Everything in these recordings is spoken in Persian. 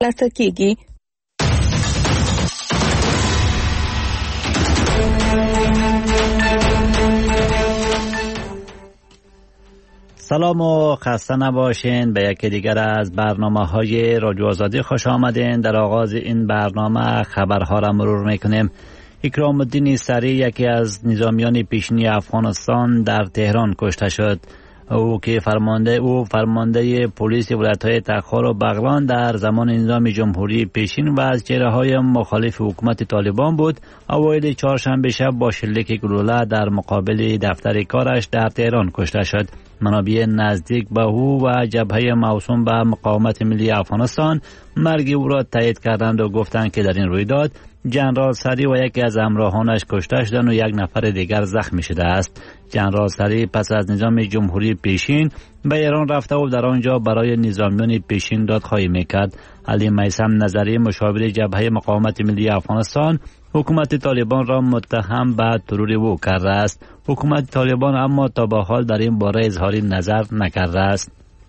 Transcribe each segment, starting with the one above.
ترلاسه کیږي. سلام و خسته نباشین. به یکی دیگر از برنامه‌های رادیو آزادی خوش آمدین. در آغاز این برنامه خبرها را مرور میکنیم. اکرام الدین سری، یکی از نظامیان پیشینی افغانستان، در تهران کشته شد. او که فرمانده پلیس ولایت‌های تخار و بغلان در زمان نظام جمهوری پیشین و از چهره‌های مخالف حکومت طالبان بود، اوایل چهارشنبه شب با شلیک گلوله در مقابل دفتر کارش در تهران کشته شد. منابع نزدیک به او و جبهه موسوم به مقاومت ملی افغانستان مرگ او را تایید کردند و گفتند که در این رویداد جنرال سری و یکی از همراهانش کشته شدند و یک نفر دیگر زخمی شده است. جنرال سری پس از نظام جمهوری پیشین به ایران رفته و در آنجا برای نظامیان پیشین دادخواهی میکرد. علی میثم نظری، مشاور جبهه مقاومت ملی افغانستان، حکومت طالبان را متهم به ترور او کرده است. حکومت طالبان اما تا به حال در این باره اظهار نظر نکرده است.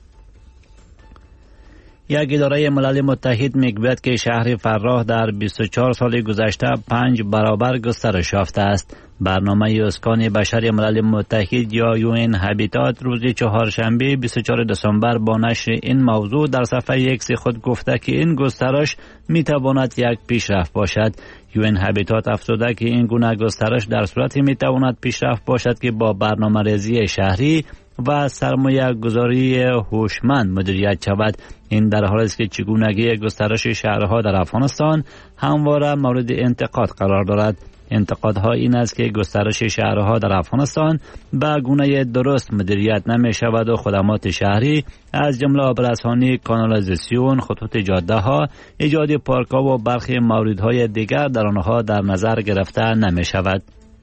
یک اداره ملل متحد میگوید که شهر فراه در 24 سال گذشته 5 برابر گسترش یافته است. برنامه اسکان بشری ملل متحد یا یوئن هابیتات روز چهارشنبه 24 دسامبر با نشر این موضوع در صفحه ایکس خود گفته که این گسترش میتواند یک پیشرفت باشد. یوئن هابیتات افزوده که این گونه گسترش در صورتی میتواند پیشرفت باشد که با برنامه‌ریزی شهری و سرمایه گذاری هوشمند مدیریت شود. این در حالی است که چگونگی گسترش شهرها در افغانستان همواره مورد انتقاد قرار دارد. انتقادها این است که گسترش شهرها در افغانستان به گونه درست مدیریت نمی شود و خدمات شهری از جمله آبرسانی، کانالیزاسیون، خطوط جاده ها، ایجاد پارک ها و برخی موردهای دیگر در آنها در نظر گرفته نمی شود.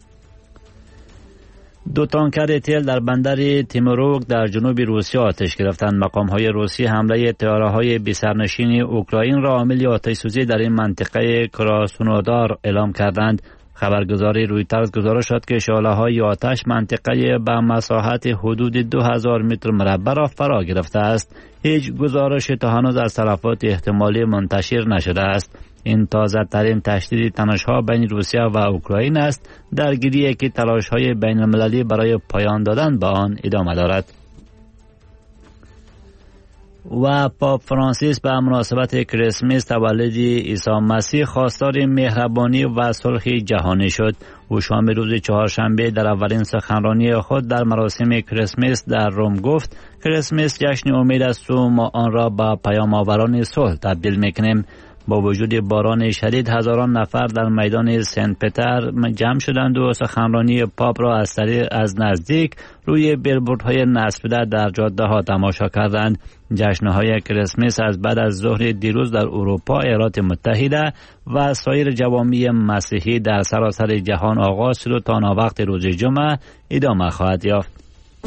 2 تانکر تیل در بندر تیموروک در جنوب روسیه آتش گرفتند. مقام‌های روسی حمله طیاره‌های بی‌سرنشین اوکراین را عامل آتش‌سوزی در این منطقه کراسنودار اعلام کردند. خبرگزاری رویترز گزارش داد که شعله‌های آتش منطقه به مساحت حدود 2000 متر مربع را فرا گرفته است. هیچ گزارش تا هنوز از تلفات احتمالی منتشر نشده است. این تازه ترین تشدید تنش‌ها بین روسیه و اوکراین است، درگیری که تلاش‌های بین‌المللی برای پایان دادن به آن ادامه دارد. و پاپ فرانسیس به مناسبت کریسمس تولد عیسی مسیح خواستار مهربانی و صلح جهانی شد. او شام روز چهارشنبه در اولین سخنرانی خود در مراسم کریسمس در روم گفت: کریسمس جشن امید است و ما آن را به پیام آوران صلح تبدیل می‌کنیم. با وجود باران شدید هزاران نفر در میدان سنت پتر جمع شدند و سخنرانی پاپ را از نزدیک روی بیلبوردهای نصبیده در جاده ها تماشا کردند. جشن‌های کریسمس از بعد از ظهر دیروز در اروپا، ایالات متحده و سایر جوامع مسیحی در سراسر جهان آغاز شد و تا وقت روز جمعه ادامه خواهد یافت.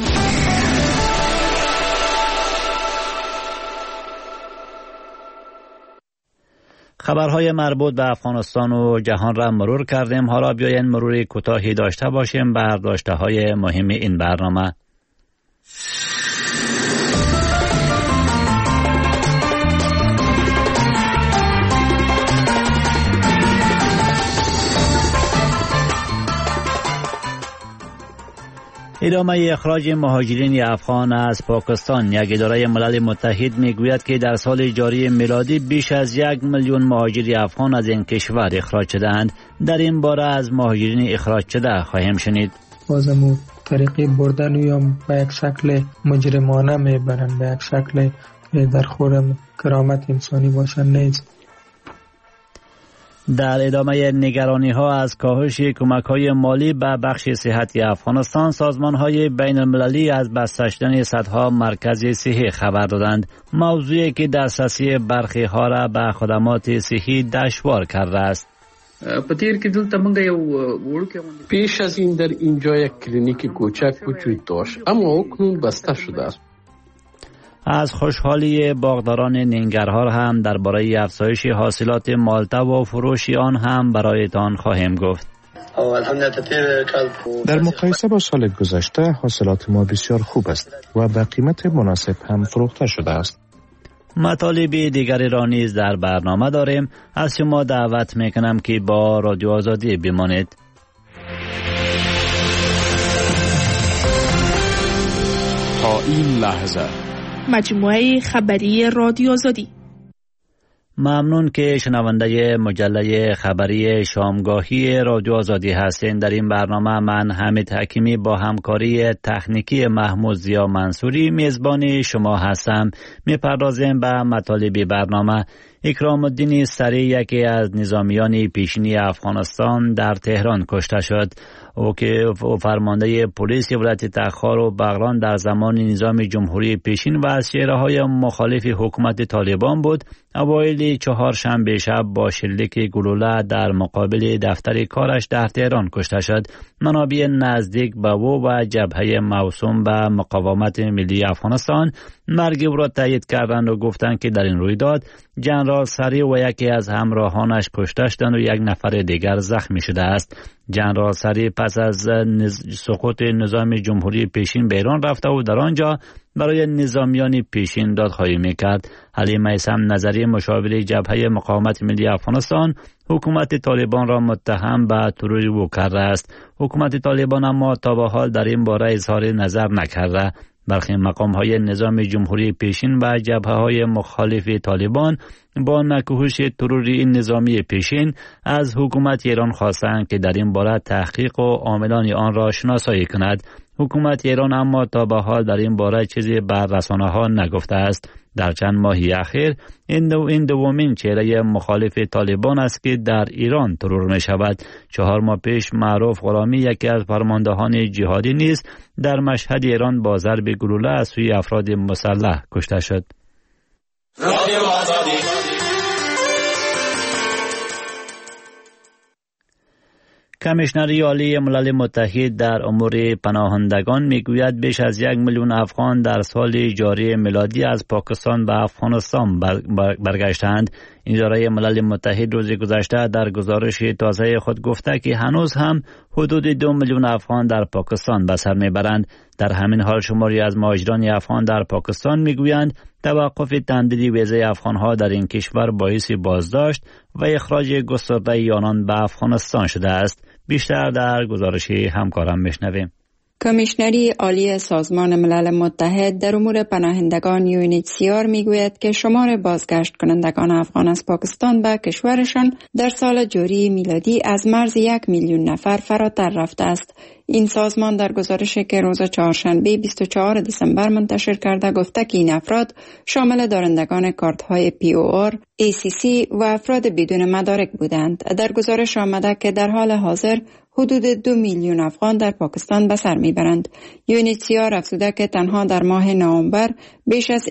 خبرهای مربوط به افغانستان و جهان را مرور کردیم. حالا بیایید مروری کوتاهی داشته باشیم بر داشته‌های مهم این برنامه. ادامه اخراج مهاجرین افغان از پاکستان. یک اداره ملل متحد میگوید که در سال جاری میلادی بیش از 1 میلیون مهاجر افغان از این کشور اخراج شدند. در این باره از مهاجرین اخراج شده خواهیم شنید. بازم طریقی بردن یا به یک شکل مجرمانه میبرند، به یک شکل در خور کرامت انسانی باشن نیست. در ادامه نگرانی ها از کاهش کمک های مالی به بخش صحتی افغانستان، سازمان های بین المللی از بسته شدن صدها مرکز صحی خبر دادند. موضوعی که دسترسی برخی ها را به خدمات صحی دشوار کرده است. پیش از این در اینجا یک کلینیک کوچک وجود داشت، اما اکنون بسته شده است. از خوشحالی باغداران ننگرهار هم درباره افزایش حاصلات مالته و فروش آن هم برایتان خواهیم گفت. در مقایسه با سال گذشته حاصلات ما بسیار خوب است و به قیمت مناسب هم فروخته شده است. مطالب دیگری را نیز در برنامه داریم. از شما دعوت میکنم که با رادیو آزادی بمانید. تا این لحظه مجموعه خبری رادیو آزادی. ممنون که شنونده مجله خبری شامگاهی رادیو آزادی هستین. در این برنامه من حمید حکیمی با همکاری تکنیکی محمود زیا منصوری میزبان شما هستم. میپردازیم به مطالب برنامه. اکرام الدین سری، یکی از نظامیان پیشینی افغانستان، در تهران کشته شد. او که فرمانده پلیس ولایت تخار و بغلان در زمان نظام جمهوری پیشین و از چهره‌های مخالف حکومت طالبان بود، اوایل چهارشنبه شب با شلیک گلوله در مقابل دفتر کارش در تهران کشته شد. منابع نزدیک به او و جبهه موسوم به مقاومت ملی افغانستان مرگ او را تایید کردند و گفتند که در این رویداد جنرال سری و یکی از همراهانش کشته شدند و یک نفر دیگر زخمی شده است. جنرال سری پس از سقوط نظام جمهوری پیشین به ایران رفته و در آنجا برای نظامیان پیشین دادخواهی میکرد. علی میثم نظری، مشاور جبهه مقاومت ملی افغانستان، حکومت طالبان را متهم به ترور او کرده است. حکومت طالبان اما تا به حال در این باره اظهار نظر نکرده. برخی مقام‌های نظام جمهوری پیشین و جبهه‌های مخالف طالبان با نکوهش تروری نظامی پیشین از حکومت ایران خواستند که در این باره تحقیق و عاملان آن را شناسایی کند. حکومت ایران اما تا به حال در این باره چیزی بر رسانه‌ها نگفته است. در چند ماهی اخیر این دومین چهره مخالف طالبان است که در ایران ترور می شود. 4 ماه پیش معروف غلامی، یکی از فرماندهان جهادی نیز در مشهد ایران با ضرب گلوله از سوی افراد مسلح کشته شد. کمیشنری عالی ملل متحد در امور پناهندگان میگوید بیش از 1 میلیون افغان در سال جاری میلادی از پاکستان به افغانستان برگشتند. اداره ملل متحد روز گذشته در گزارش تازه خود گفته که هنوز هم حدود 2 میلیون افغان در پاکستان به سر میبرند. در همین حال شماری از مهاجران افغان در پاکستان میگویند توقف تمدید ویزه افغانها در این کشور باعث بازداشت و اخراج گسترده آنان به افغانستان شده است. بیشتر در گزارش همکارم میشنویم. کمیشنری عالی سازمان ملل متحد در امور پناهندگان UNHCR میگوید که شمار بازگشت کنندگان افغان از پاکستان به کشورشان در سال جاری میلادی از مرز 1 میلیون نفر فراتر رفته است. این سازمان در گزارشی که روز چهارشنبه 24 دسامبر منتشر کرده گفته که این افراد شامل دارندگان کارت‌های POR، ACC و افراد بدون مدارک بودند. در گزارش آمده که در حال حاضر حدود 2 میلیون افغان در پاکستان به سر میبرند. UNHCR افزوده که تنها در ماه نوامبر بیش از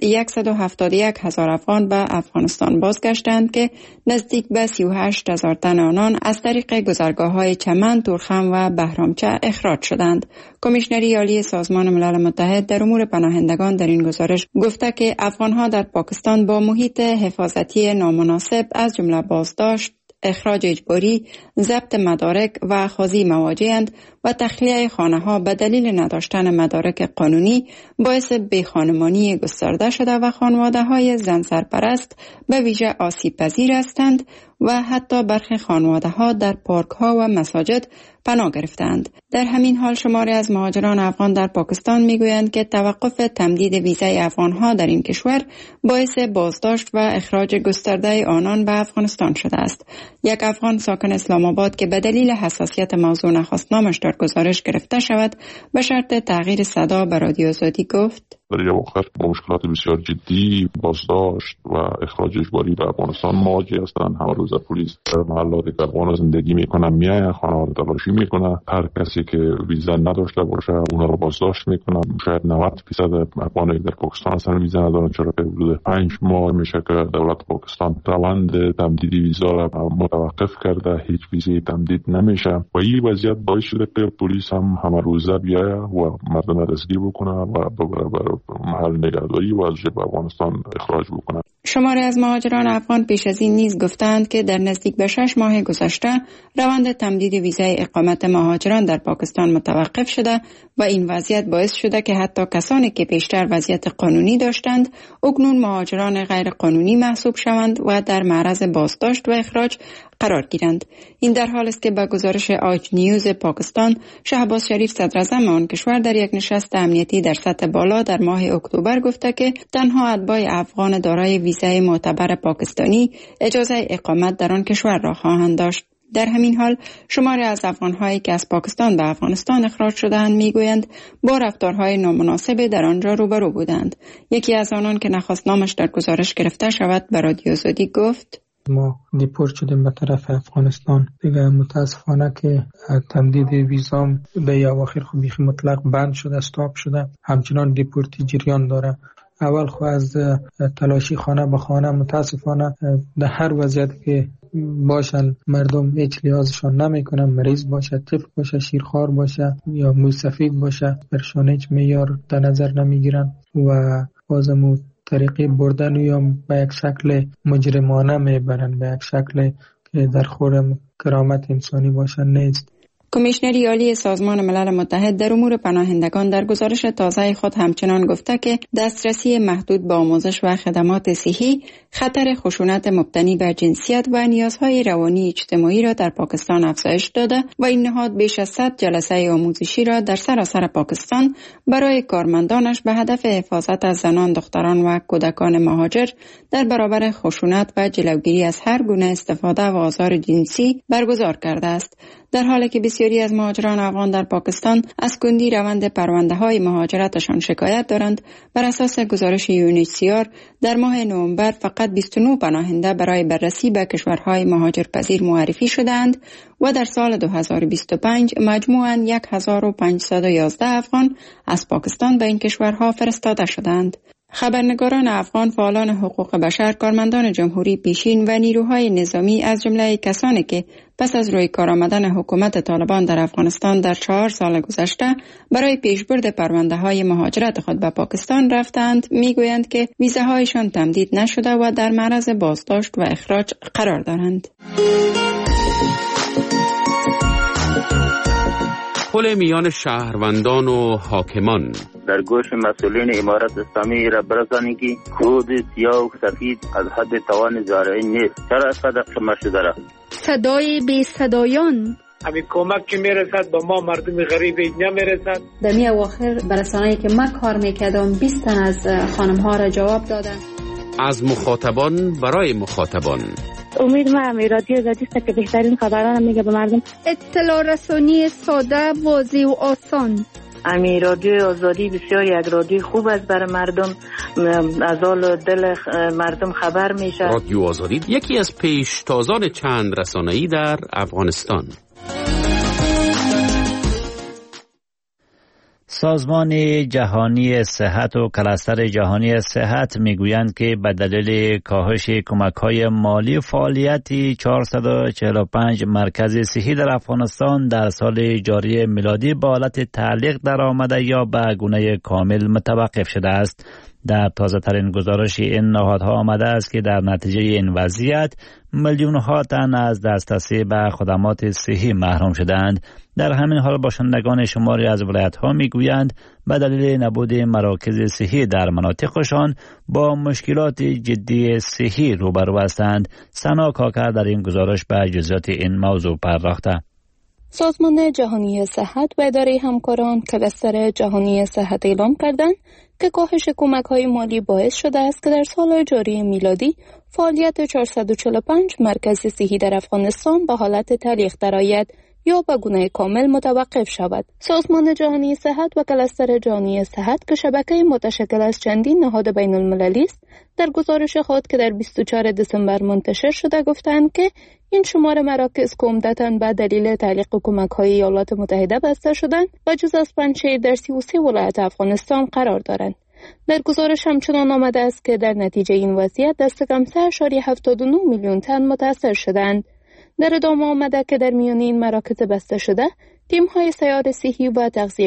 171,000 افغان به افغانستان بازگشتند که نزدیک به 38,000 تن آنان از طریق گذرگاه‌های چمن، تورخم و بهرامچه اخراج شدند. کمیشنری عالی سازمان ملل متحد در امور پناهندگان در این گزارش گفته که افغان‌ها در پاکستان با محیط حفاظتی نامناسب از جمله بازداشت، اخراج اجباری، ضبط مدارک و خاضی مواجه‌اند و تخلیه خانه‌ها به دلیل نداشتن مدارک قانونی باعث بیخانمانی گسترده شده و خانواده‌های زن سرپرست به ویژه آسیب پذیر هستند و حتی برخی خانواده‌ها در پارک‌ها و مساجد پناه گرفتند. در همین حال شماری از مهاجران افغان در پاکستان میگویند که توقف تمدید ویزای افغان‌ها در این کشور باعث بازداشت و اخراج گسترده آنان به افغانستان شده است. یک افغان ساکن اسلام آباد که به دلیل حساسیت موضوع نخواست نامش در گزارش گرفته شود به شرط تغییر صدا به رادیو آزادی گفت: در یک وقت با مشکلات بسیار جدی، بازداشت و اخراج اجباری به افغانستان مواجه هستند. هر روز پلیس در محلاتی که افغان زندگی میکنن میاین، خانه رو تلاشی میکنه. هر کسی که ویزا نداشته باشه اونا رو بازداشت میکنه. شاید 90% افغانایی در پاکستان اصلا ویزا ندارن، چرا که حدود 5 ماه میشه که دولت پاکستان روند تمدید ویزا را متوقف کرده، هیچ ویزای تمدید نمیشه و این وضعیت باعث شده که پلیس هم همه روزه بیایه و مردم دستگیر بکنه و محل نگهداری و از افغانستان اخراج بکنه. شماری از مهاجران افغان پیش از این نیز گفتند که در نزدیک به 6 ماه گذشته روند تمدید ویزای اقامت مهاجران در پاکستان متوقف شده و این وضعیت باعث شده که حتی کسانی که پیشتر وضعیت قانونی داشتند اکنون مهاجران غیر قانونی محسوب شوند و در معرض بازداشت و اخراج قرار گیرند. این در حال است که با گزارش آج نیوز پاکستان، شهباز شریف صدر اعظم آن کشور در یک نشست امنیتی در سطح بالا در ماه اکتبر گفته که تنها اتباع افغان دارای ویزای معتبر پاکستانی اجازه اقامت در آن کشور را خواهند داشت. در همین حال شماری از افغان‌هایی که از پاکستان به افغانستان اخراج شده‌اند می‌گویند با رفتارهای نامناسب در آنجا روبرو بودند. یکی از آنان که نخواست نامش در گزارش گرفته شود به رادیو آزادی گفت: ما دیپورت شدیم به طرف افغانستان. دیگه متاسفانه که تمدید ویزام به اواخر بیخی مطلق بند شده، استاپ شده، همچنان دیپورتی جریان داره. اول خو از تلاشی خانه به خانه متاسفانه در هر وضعیت که باشن مردم هیچ لحاظشان نمیکنن، مریض باشه، طفل باشه، شیرخوار باشه یا موسفید باشه، برشان هیچ معیار در نظر نمیگیرن و بازم طریقی بردن یا به یک شکل مجرمانه میبرن، به یک شکل که در خور کرامت انسانی باشن نیست. کمیشنری عالی سازمان ملل متحد در امور پناهندگان در گزارش تازه خود همچنان گفته که دسترسی محدود به آموزش و خدمات صحی خطر خشونت مبتنی بر جنسیت و نیازهای روانی اجتماعی را در پاکستان افزایش داده و این نهاد بیش از 100 جلسه آموزشی را در سراسر پاکستان برای کارمندانش به هدف حفاظت از زنان، دختران و کودکان مهاجر در برابر خشونت و جلوگیری از هر گونه استفاده و آزار جنسی برگزار کرده است. در حالی که بسیاری از مهاجران افغان در پاکستان از کندی روند پرونده‌های مهاجرتشان شکایت دارند، بر اساس گزارش UNHCR در ماه نوامبر فقط 29 پناهنده برای بررسی به کشورهای مهاجرپذیر معرفی شدند و در سال 2025 مجموعاً 1511 افغان از پاکستان به این کشورها فرستاده شدند. خبرنگاران افغان، فعالان حقوق بشر، کارمندان جمهوری پیشین و نیروهای نظامی از جمله کسانی که پس از روی کار آمدن حکومت طالبان در افغانستان در 4 سال گذشته برای پیشبرد پرونده‌های مهاجرت خود به پاکستان رفتند، میگویند که ویزاهایشان تمدید نشده و در معرض بازداشت و اخراج قرار دارند. پل میان شهروندان و حاکمان در گوش مسئولین امارت اسلامی را برسانید که کود سیاه و سفید از حد توان زارعی نیست. چرا صدق شما شده را؟ صدای بی صدایان همین کمک که میرسد با ما مردم غریب اینجا میرسد. در می اواخر برسانه‌ای که من کار میکردم 20 تن از خانم‌ها را جواب دادن. از مخاطبان برای مخاطبان. امید من رادیو آزادی است که بهترین خبران میگه به مردم. اطلاع رسانی ساده، واضح و آسان. امی رادیو آزادی بسیار یک رادیو خوب است برای مردم، از حال دل مردم خبر میشه. رادیو آزادی یکی از پیشتازان چند رسانه‌ای در افغانستان. سازمان جهانی صحت و کلاستر جهانی صحت میگویند که به دلیل کاهش کمک‌های مالی فعالیت 445 مرکز صحی در افغانستان در سال جاری میلادی به حالت تعلیق درآمده یا به گونه کامل متوقف شده است. در تازه ترین گزارش این نهادها آمده است که در نتیجه این وضعیت میلیون ها تن از دسترسی به خدمات صحی محروم شدند. در همین حال باشندگان شماری از ولایت ها میگویند به دلیل نبود مراکز صحی در مناطقشان با مشکلات جدی صحی روبرو هستند. سنا کاکر در این گزارش به جزئیات این موضوع پرداخته. سازمان جهانی صحت و اداره همکاران کلاستر جهانی صحت اعلام کردند که کاهش کمک‌های مالی باعث شده است که در سال جاری میلادی فعالیت 445 مرکز صحی در افغانستان به حالت تعلیق درآید یا به گونه کامل متوقف شود. سازمان جهانی صحت و کلاستر جهانی صحت که شبکه متشکل از چندین نهاد بین المللی است، در گزارش خود که در 24 دسامبر منتشر شده گفتند که این شمار مراکز که عمدتاً به دلیل تعلیق کمک‌های ایالات متحده بسته شدند و جز از پنجشیر در 33 ولایت افغانستان قرار دارند. در گزارش همچنان آمده است که در نتیجه این وضعیت دست کم 3.79 میلیون تن متاثر شدند. در ادامه آمده که در میان این مراکز بسته شده تیم‌های سیار صحی و تغذیوی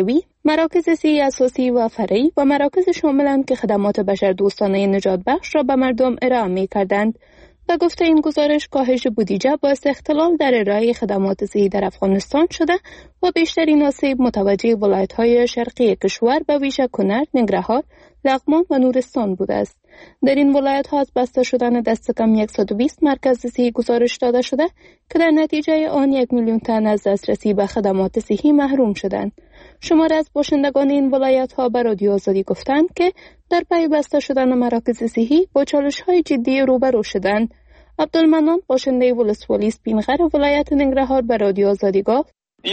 مراکز صحی اساسی و فرعی و مراکز شاملند که خدمات بشردوستانه نجات بخش را به مردم ارائه می کردند. و گفته این گزارش کاهش بودجه باعث اختلال در ارائه خدمات صحی در افغانستان شده و بیشترین آسیب متوجه ولایت‌های شرقی کشور به ویژه کنر، ننگرهار، لغمان و نورستان بوده است. در این ولایت‌ها از بسته شدن دست کم 120 مرکز صحی گزارش داده شده که در نتیجه آن 1 میلیون تن از دسترسی به خدمات صحی محروم شدند. شمار از باشندگان این ولایت‌ها به رادیو آزادی گفتند که در پی بسته شدن مراکز صحی با چالش‌های جدی روبرو شدند. عبدالمنان باشنده ولسوالی سپینغر ولایت ننگرهار به رادیو آزادی گفت: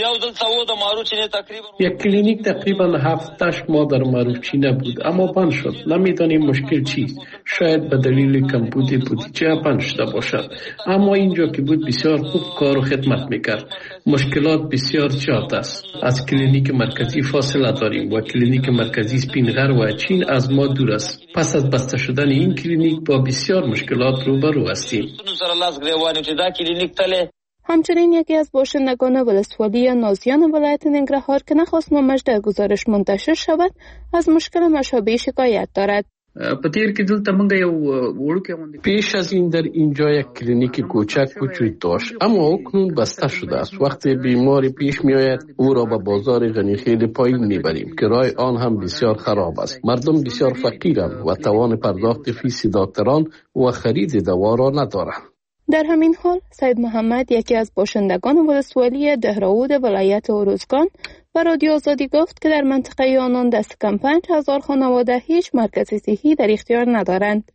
یک کلینیک تقریبا 7-8 ماه در ماروچینه بود اما بند شد. نمیدانیم مشکل چیست. شاید به دلیل کمبود بودجه بند شده باشد. اما اینجا که بود بسیار خوب کار و خدمت میکرد. مشکلات بسیار زیاد است. از کلینیک مرکزی فاصله داریم و کلینیک مرکزی سپینغر و چین از ما دور است. پس از بسته شدن این کلینیک با بسیار مشکلات روبرو هستیم. همچنین یکی از باشندگان ولسوالی نازیان ولایت ننگرهار که نخواست نامش در گزارش منتشر شود از مشکل مشابه شکایت دارد. پیش از این در اینجا یک کلینیک کوچک وجود داشت اما اکنون بسته شده است. وقتی بیماری پیش می آید او را به بازار غنیخیل پایین می بریم که راه آن هم بسیار خراب است. مردم بسیار فقیرند و توان پرداخت فیس دکتران و خرید دوا را ندارند. در همین حال سید محمد یکی از باشندگان ولسوالی دهراود ولایت اروزگان و رادیو آزادی گفت که در منطقه آنان دست کم 5000 خانواده هیچ مرکز صحی در اختیار ندارند.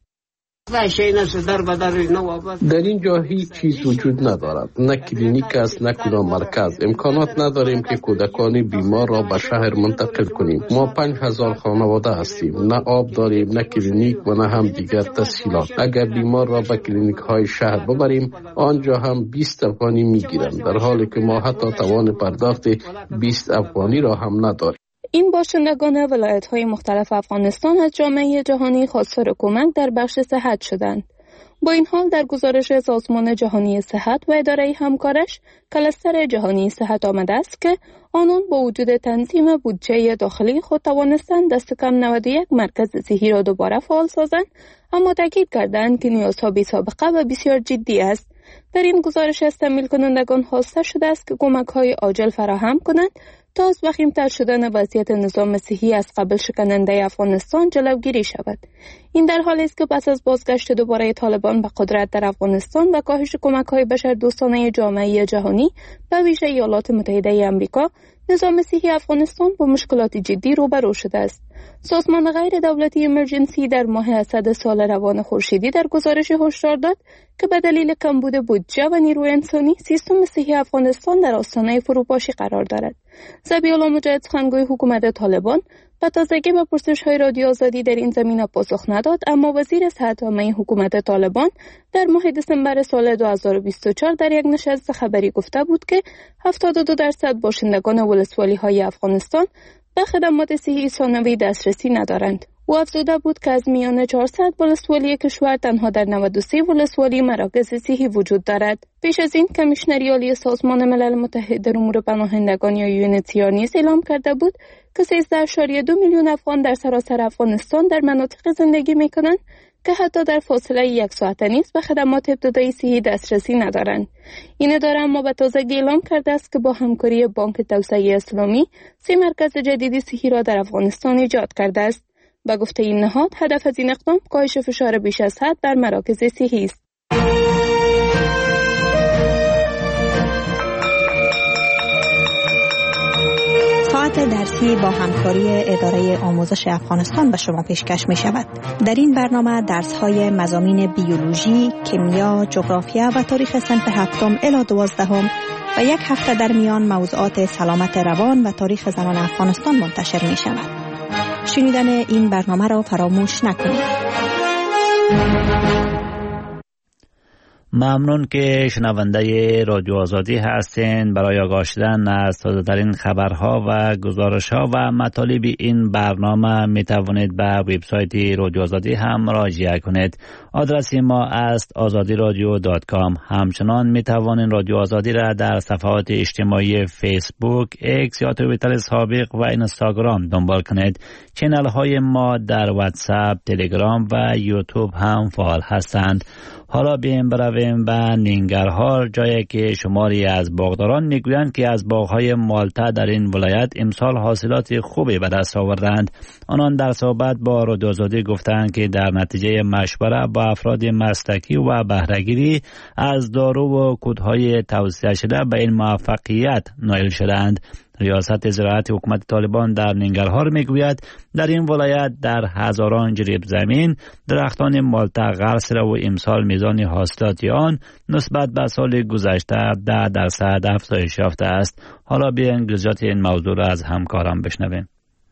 در اینجا هیچ چیز وجود ندارد. نه کلینیک است نه کدام مرکز. امکانات نداریم که کودکان بیمار را به شهر منتقل کنیم. ما 5000 خانواده هستیم. نه آب داریم نه کلینیک و نه هم دیگر تسهیلات. اگر بیمار را به کلینیک های شهر ببریم آنجا هم 20 افغانی میگیرند در حالی که ما حتی توان پرداخت 20 افغانی را هم نداریم. این باشندگان ولایت‌های مختلف افغانستان از جامعه جهانی خواستار کمک در بخش صحت شدند. با این حال در گزارش سازمان جهانی صحت و اداره همکارش کلستر جهانی صحت آمده است که آنان با وجود تنظیم بودجه داخلی خود توانستند دست کم 91 مرکز صحی را دوباره فعال سازند، اما تاکید کردند که نیازها بی سابقه و بسیار جدی است. در این گزارش از تمویل کنندگان خواسته شده است که کمک‌های عاجل فراهم کنند تا از وخیم‌تر شدن وضعیت نظام صحی از قبل شکننده افغانستان جلوگیری شود. این در حالی است که پس از بازگشت دوباره طالبان به قدرت در افغانستان و کاهش کمک‌های بشردوستانه جامعه جهانی به ویژه ایالات متحده آمریکا، نظام صحی افغانستان با مشکلات جدی روبرو شده است. سازمان غیر دولتی امرجنسی در ماه اسد سال روان خورشیدی در گزارش هشدار داد که به دلیل کمبود بودجه و نیروی انسانی سیستم صحی افغانستان در آستانه فروپاشی قرار دارد. ذبیح‌الله مجاهد سخنگوی حکومت طالبان به تازگی به پرسش‌های رادیو آزادی در این زمینه پاسخ نداد، اما وزیر صحت عامه حکومت طالبان در ماه دسامبر سال 2024 در یک نشست خبری گفته بود که 72% باشندگان ولسوالی‌های افغانستان به خدمات صحی ثانوی دسترسی ندارند. او افزوده بود که از میان 400 ولسوالی کشور تنها در 93 ولسوالی مراکز صحی وجود دارد. پیش از این کمیشنری عالی سازمان ملل متحد در امور پناهندگان یا UNHCR نیز اعلام کرده بود که 13.2 میلیون افغان در سراسر افغانستان در مناطق زندگی می‌کنند که حتی در فاصله 1 ساعته نیز به خدمات ابتدایی صحی دسترسی ندارند. این اداره اما به تازگی اعلام کرده است که با همکاری بانک توسعه اسلامی 3 مرکز جدید صحی را در افغانستان ایجاد کرده است. به گفته این نهاد هدف از این اقدام کاهش فشار بیش از حد بر مراکز صحی است. ساعت درسی با همکاری اداره آموزش افغانستان به شما پیشکش می شود. در این برنامه درس‌های مضامین بیولوژی، کیمیا، جغرافیا و تاریخ صنف 7 الی 12 و یک هفته در میان موضوعات سلامت روان و تاریخ زنان افغانستان منتشر می شود. شنیدن این برنامه را فراموش نکنید. ممنون که شنونده رادیو آزادی هستین. برای آگاه شدن از تازه‌ترین خبرها و گزارش‌ها و مطالب این برنامه می توانید به وبسایت رادیو آزادی هم مراجعه کنید. آدرس ما است azadiradio.com. همچنان می توانید رادیو آزادی را در صفحات اجتماعی فیسبوک، ایکس یا توییتر سابق و اینستاگرام دنبال کنید. چینل های ما در واتساپ، تلگرام و یوتیوب هم فعال هستند. حالا بیایم برویم به ننگرهار، جایی که شماری از باغداران میگویند که از باغهای مالته در این ولایت امسال حاصلات خوبی به دست آوردند. آنان در صحبت با رادیو آزادی گفتند که در نتیجه مشوره با افراد مسلکی و بهره‌گیری از دارو و کودهای توصیه شده به این موفقیت نائل شدند. ریاست زراعت حکومت طالبان در ننگرهار میگوید در این ولایت در هزاران جریب زمین درختان مالته غرس شده و امسال میزان حاصلات آن نسبت به سال گذشته 10% افزایش یافته است. حالا بیاین جزئیات این موضوع را از همکارم بشنویم.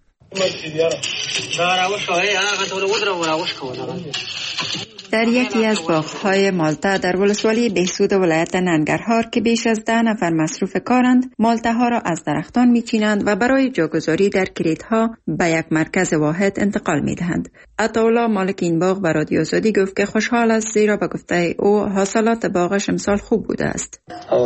در یکی از باغ‌های مالته در ولسوالی بهسود ولایت ننگرهار که بیش از 10 نفر مصروف کارند، مالته ها را از درختان میچینند و برای جاگذاری در کریت‌ها به یک مرکز واحد انتقال میدهند. عطاالله مالک این باغ به رادیو آزادی گفت که خوشحال است زیرا به گفته او حاصلات باغش امسال خوب بوده است.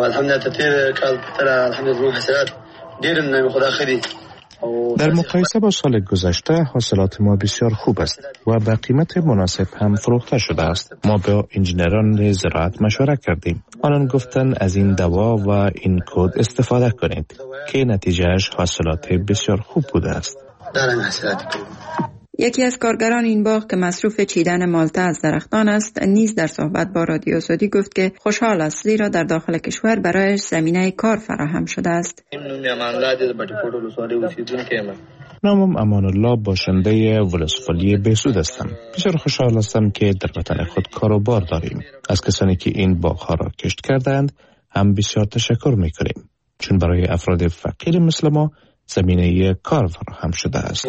در مقایسه با سال گذشته حاصلات ما بسیار خوب است و به قیمت مناسب هم فروخته شده است. ما با انجینران زراعت مشوره کردیم. آنان گفتند از این دوا و این کود استفاده کنید که نتیجهش حاصلات بسیار خوب بوده است. یکی از کارگران این باغ که مصروف چیدن مالته از درختان است نیز در صحبت با رادیو آزادی گفت که خوشحال است زیرا در داخل کشور برایش زمینه کار فراهم شده است. نامم امان الله، باشنده ولسوالی بهسود هستم. بسیار خوشحال هستم که در وطن خود کاروبار داریم. از کسانی که این باغ‌ها را کشت کردند هم بسیار تشکر می‌کنیم، چون برای افراد فقیر مثل ما زمینه کار فراهم شده است.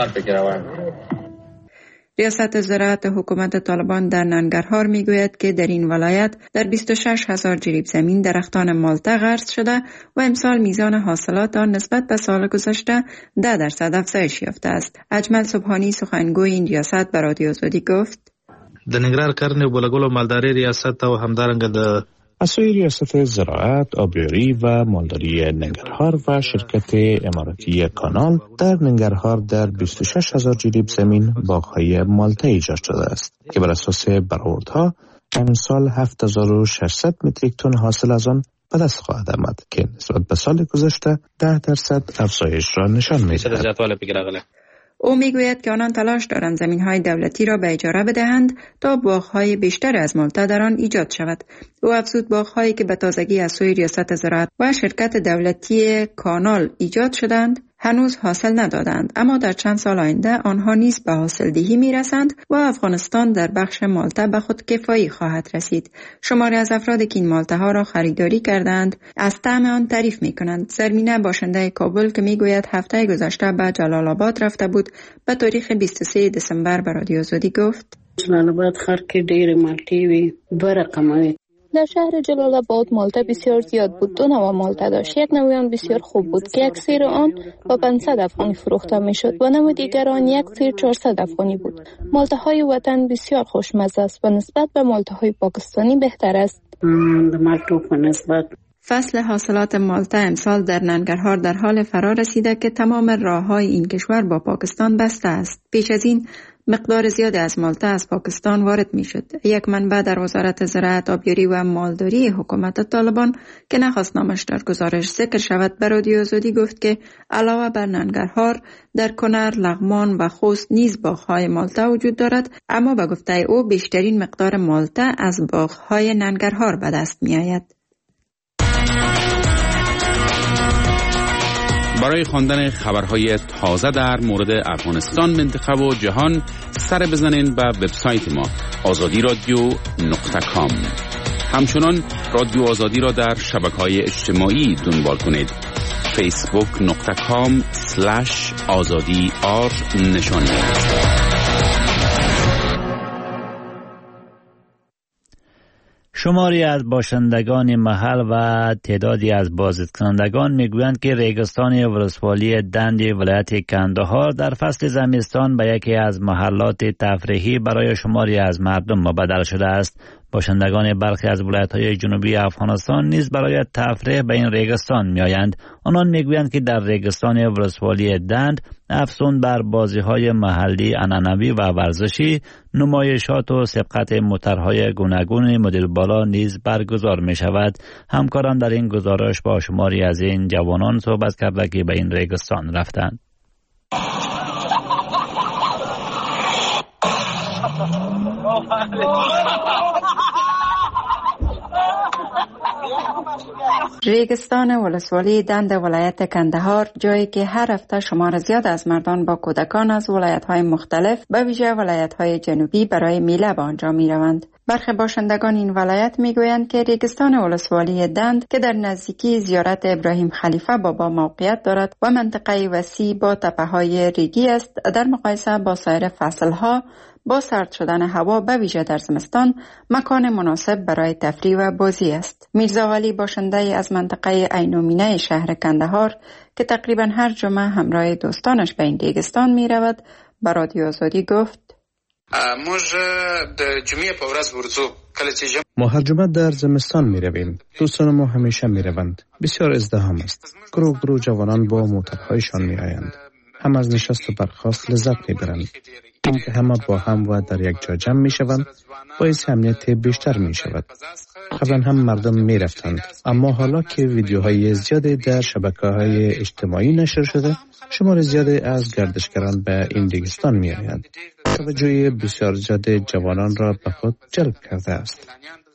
ریاست زراعت حکومت طالبان در ننگرهار میگوید که در این ولایت در 26,000 جریب زمین درختان مالته غرس شده و امسال میزان حاصلات آن نسبت به سال گذشته 10% افزایش یافته است. اجمل صبحانی سخنگوی این ریاست به رادیو آزادی گفت: د ننګرهار کرنې بولګلو مالداري ریاست او همدارنګه د مسئول ریاست زراعت، آبیاری و مالداری ننگرهار و شرکت اماراتی کانال در ننگرهار در 26,000 جریب زمین باغ‌های مالته ایجاد شده است که بر اساس برآوردها امسال 7,600 متریک تن حاصل از آن به دست خواهد آمد که نسبت به سال گذشته 10% افزایش را نشان می‌دهد. او میگوید که آنان تلاش دارند زمین‌های دولتی را به اجاره بدهند تا باغ‌های بیشتر از مالته در آن ایجاد شود. او افزود باغ‌هایی که به تازگی از سوی ریاست زراعت و شرکت دولتی کانال ایجاد شدند هنوز حاصل ندادند، اما در چند سال آینده آنها نیز به حاصلدهی میرسند و افغانستان در بخش مالته به خود کفایی خواهد رسید. شماری از افرادی که این مالته ها را خریداری کردند از طعم آن تعریف میکنند. زرمینه باشنده کابل که میگوید هفته گذشته به جلال آباد رفته بود به تاریخ 23 دسامبر به رادیو آزادی گفت: جلال آباد خر کې ډېر مالټې وي، 2 رقمه. در شهر جلال آباد مالته بسیار زیاد بود. 2 نوع مالته داشت. یک نوع آن بسیار خوب بود که یک سیر آن با 500 افغانی فروخته می شد و نوع دیگر آن یک سیر 400 افغانی بود. مالته های وطن بسیار خوشمزه است و نسبت به مالته های پاکستانی بهتر است. فصل حاصلات مالته امسال در ننگرهار در حال فرا رسیده که تمام راه‌های این کشور با پاکستان بسته است. پیش از این مقدار زیادی از مالته از پاکستان وارد می شد. یک منبع در وزارت زراعت، آبیاری و مالداری حکومت طالبان که نخواست نامش در گزارش ذکر شود به رادیو آزادی گفت که علاوه بر ننگرهار در کنر، لغمان و خوست نیز باغ‌های مالته وجود دارد، اما به گفته او بیشترین مقدار مالته از باغ‌های ننگرهار به دست می آید. برای خواندن خبرهای تازه در مورد افغانستان، منطقه و جهان سر بزنین به وبسایت ما azadiradio.com. همچنان رادیو آزادی را در شبکه‌های اجتماعی دنبال کنید. facebook.com/azadi_r شماری از باشندگان محل و تعدادی از بازدیدکنندگان میگویند که ریگستان ولسوالی دند ولایت کندهار در فصل زمستان به یکی از محلات تفریحی برای شماری از مردم مبدل شده است. باشندگان برخی از ولایت‌های جنوبی افغانستان نیز برای تفریح به این ریگستان می‌آیند. آنان میگویند که در ریگستان ولسوالی دند افزون بر بازی‌های محلی عنعنوی و ورزشی، نمایشات و سبقت موترهای گوناگون مدل بالا نیز برگزار می‌شود. همکاران در این گزارش با شماری از این جوانان صحبت کرده که به این ریگستان رفتند. ریگستان ولسوالی دند ولایت کندهار جایی که هر هفته شمار زیاد از مردان با کودکان از ولایت‌های مختلف به ویژه ولایت‌های جنوبی برای میله به آنجا می‌روند. برخی باشندگان این ولایت میگویند که ریگستان ولسوالی دند که در نزدیکی زیارت ابراهیم خلیفه بابا موقعیت دارد و منطقه وسیع با تپه‌های ریگی است، در مقایسه با سایر فصل‌ها با سرد شدن هوا به ویژه در زمستان مکان مناسب برای تفریح و بازی است. میرزا ولی باشنده از منطقه عینومینه شهر کندهار که تقریبا هر جمعه همراه دوستانش به این ریگستان می رود به رادیو آزادی گفت: ما هر جمعه در زمستان می رویم. دوستان ما همیشه می روند. بسیار ازدحام است. گروه جوانان با موترهایشان می آیند. هم از نشست و برخاست لذت می برند. این که همه با هم و در یک جا جمع می شوند باعث امنیت بیشتر می شود. قبلا هم مردم می رفتند، اما حالا که ویدیوهای زیادی در شبکه‌های اجتماعی نشر شده، شمار زیادی از گردشگران به این ریگستان می آیند. توجه بسیار زیاد جوانان را به خود جلب کرده است.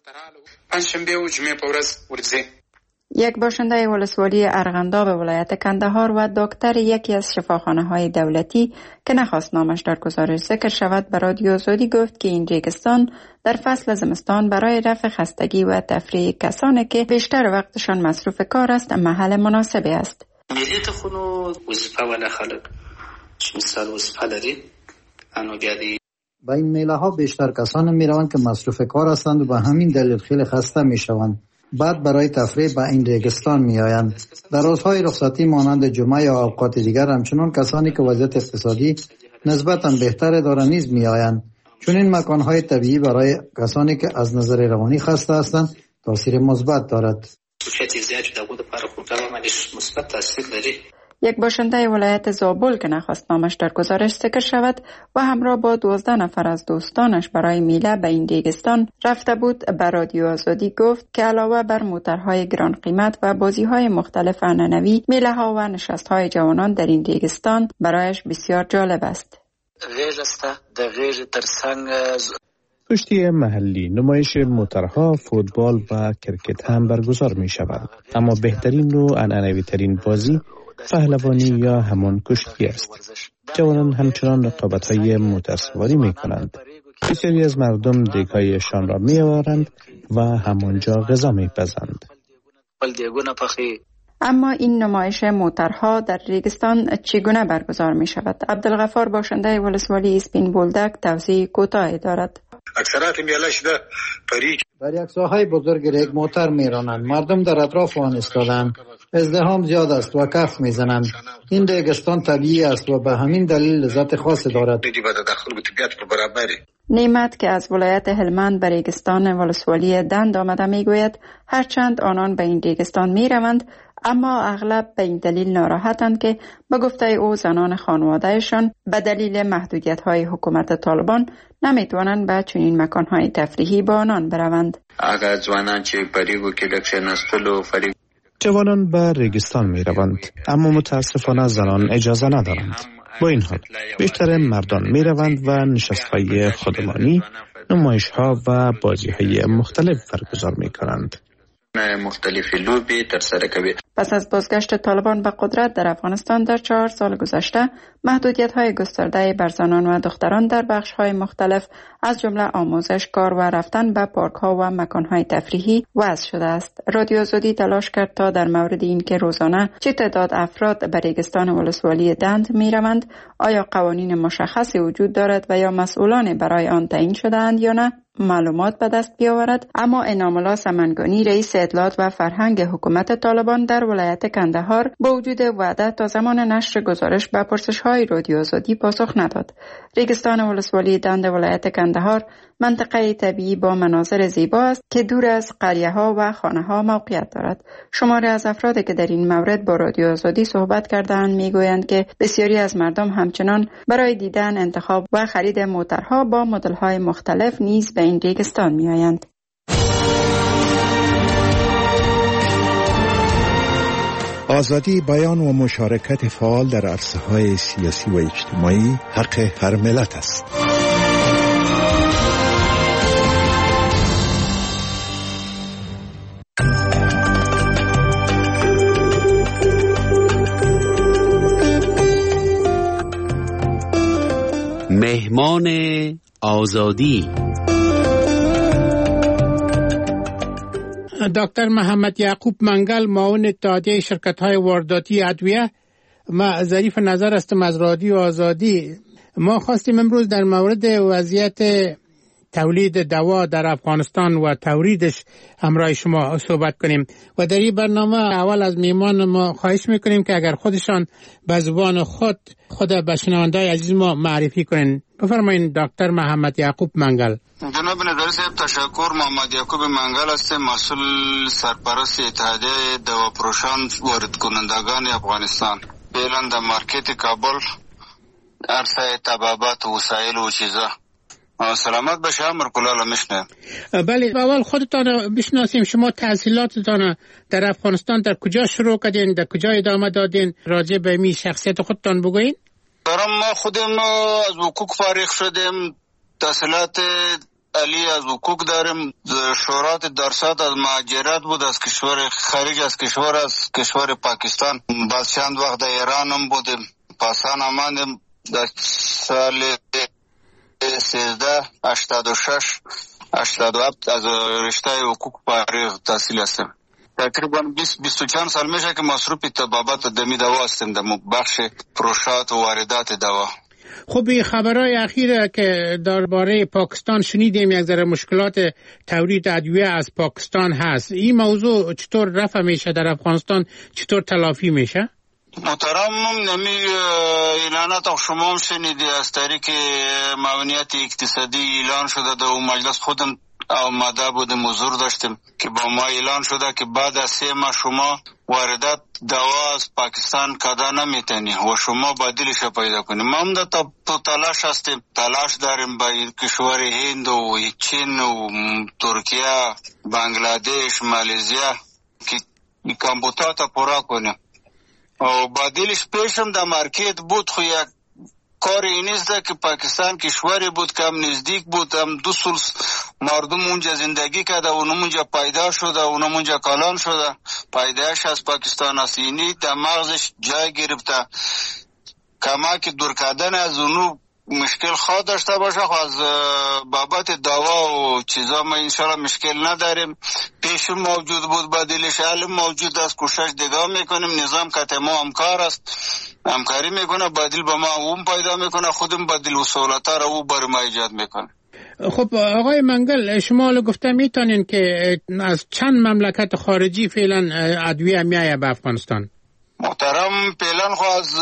یک باشنده ولسوالی ارغنداب ولایت کندهار و دکتر یکی از شفاخانه‌های دولتی که نخواست نامش در گزارش ذکر شود به رادیو آزادی گفت که این ریگستان در فصل زمستان برای رفع خستگی و تفریح کسانی که بیشتر وقتشان مصروف کار است محل مناسبی است. ملیت خونو وظیفه ولا خلق مثال وظیفه لري انوګادي با این میله ها بیشتر کسان می روند که مصروف کار هستند و به همین دلیل خیلی خسته می شوند. بعد برای تفریح به این ریگستان می آیند. در روزهای رخصتی مانند جمعه یا اوقات دیگر همچنان کسانی که وضعیت اقتصادی نسبتاً بهتر دارند نیز می آیند. چون این مکانهای طبیعی برای کسانی که از نظر روانی خسته هستند تاثیر مثبت دارد. یک باشنده ولایت زابل که نخواست نامش در گزارش ذکر شود و همراه با 12 نفر از دوستانش برای میله به این ریگستان رفته بود به رادیو آزادی گفت که علاوه بر موترهای گران قیمت و بازیهای مختلف عنعنوی، میله ها و نشست های جوانان در این ریگستان برایش بسیار جالب است. کشتی محلی، نمایش موترها، فوتبال و کرکت هم برگزار می شود. اما بهترین و عنعنوی ترین بازی پهلوانی یا همان کشتی است. جوانان همچنان رقابت‌های موترسواری می‌کنند. بسیاری از مردم دیگ‌هایشان را می‌آورند و همانجا غذا می‌پزند. اما این نمایش موترها در ریگستان چگونه برگزار می‌شود؟ عبدالغفار باشنده ولسوالی اسپین بولدک توضیح کوتاهی دارد. اکثرات میلش در یک ساحه بزرگ ریگ موتر می‌رانند. مردم در اطراف آن ایستادند. ازدحام زیاد است و کف میزنند. این ریگستان طبیعی است و به همین دلیل لذت خاصی دارد. نعمت که از ولایت هلمند به ریگستان ولسوالی دند آمده میگوید هرچند آنان به این ریگستان میروند اما اغلب به این دلیل ناراحتند که به گفته او زنان خانوادهشان به دلیل محدودیت‌های حکومت طالبان نمیتوانند به چنین مکان‌های تفریحی با آنان بروند. جوانان به ریگستان می روند، اما متاسفانه زنان اجازه ندارند. با این حال بیشتر مردان می روند و نشست‌های خودمانی، نمایش‌ها و بازی‌های مختلف برگزار می کنند. پس از بازگشت طالبان به قدرت در افغانستان در 4 سال گذشته، محدودیت‌های گسترده بر زنان و دختران در بخش‌های مختلف از جمله آموزش، کار و رفتن به پارک‌ها و مکان‌های تفریحی وضع شده است. رادیو آزادی تلاش کرد تا در مورد این که روزانه چه تعداد افراد به ریگستان ولسوالی دند می‌روند، آیا قوانین مشخصی وجود دارد و یا مسئولان برای آن تعیین شده‌اند یا نه؟ معلومات به دست بیاورد، اما انعام الله سمنگانی رئیس اطلاعات و فرهنگ حکومت طالبان در ولایت کندهار با وجود وعده تا زمان نشر گزارش به پرسش‌های رادیو آزادی پاسخ نداد. ریگستان ولسوالی دند ولایت کندهار منطقه طبیعی با مناظر زیبا است که دور از قریه‌ها و خانه‌ها موقعیت دارد. شماری از افرادی که در این مورد با رادیو آزادی صحبت کردند میگویند که بسیاری از مردم همچنان برای دیدن، انتخاب و خرید موترها با مدل‌های مختلف نیز به این ریگستان می‌آیند. آزادی بیان و مشارکت فعال در عرصه‌های سیاسی و اجتماعی حق هر ملت است. مهمان آزادی دکتر محمد یعقوب منگل، معاون اتحادیه شرکت‌های وارداتی ادویه. ما ظریف نظر هستم از رادیو آزادی. ما خواستیم امروز در مورد وضعیت تولید دوا در افغانستان و تولیدش همراه شما صحبت کنیم و در این برنامه اول از میهمان ما خواهش میکنیم که اگر خودشان به زبان خود به شنونده‌های عزیز ما معرفی کنین. بفرمایید دکتر محمد یعقوب منگل. جناب نظری صاحب تشکر. محمد یعقوب منگل هستم، مسئول سرپرست اتحادیه دواپروشان وارد کنندگان افغانستان. فعلا در مارکت کابل عرصه طبابت و وسایل و چیزا. سلامت باشه مرکلالا میشنه. بله، اول خودتان بشناسیم. شما تحصیلاتتان در افغانستان در کجا شروع کردین، در کجا ادامه دادین؟ راجع به می شخصیت خودتان بگوین. ما خودم از حقوق فارغ شدیم، تحصیلات علی از حقوق داریم. شورات درصد از مهاجرت بود، از کشور خارج از کشور پاکستان. بعد چند وقت در ایران هم بودیم. پاسان آمدیم در سال 1386 از رشته حقوق فارغ تحصیل هستم. تقریبا 20 چند سال میشه که مصروف طبابت دمی دوا هستم، در بخش فروشات و واردات دوا. خب این خبرهای اخیر که درباره پاکستان شنیدیم، یک ذره مشکلات تولید ادویه از پاکستان هست. این موضوع چطور رفع میشه در افغانستان، چطور تلافی میشه؟ محترم، نمی اعلانات شما هم شنیدی از طریق معاونیت اقتصادی اعلان شده در مجلس. خودم آماده بودیم، حضور داشتیم که با ما اعلان شده که بعد از 3 ماه شما واردات دوا از پاکستان کدا نمیتونی و شما بدیلش پیدا کنیم. ما هم در تلاش هستیم، تلاش داریم با کشور هند و چین و ترکیه، بنگلادش، مالزیا که کمبوتا تا پورا کنیم. و بدیلش پیشم در مارکت بود، خو یک کار این است که پاکستان کشوری بود که هم نزدیک بود، هم 2 سال مردم اونجا زندگی کرده، اونجا پیدا شده، اونجا کلان شده. پیدایش از پاکستان است، اینی در مغزش جای گرفته. کما که دور کردن از اونو مشکل خواه داشته باشه، از بابت دوا و چیزا ما انشالله مشکل نداریم. پیشم موجود بود، بدیلش علم موجود است، کوشش دیگه میکنیم. نظام که ما همکار است، همکاری میکنه، بدیل با ما اون پیدا میکنه، خودم بدیل و سهولتا را او بر ما ایجاد میکنه. خب آقای منگل، شما گفته میتونین که از چند مملکت خارجی فعلا ادویه میایه به افغانستان؟ محترم، فعلا خو از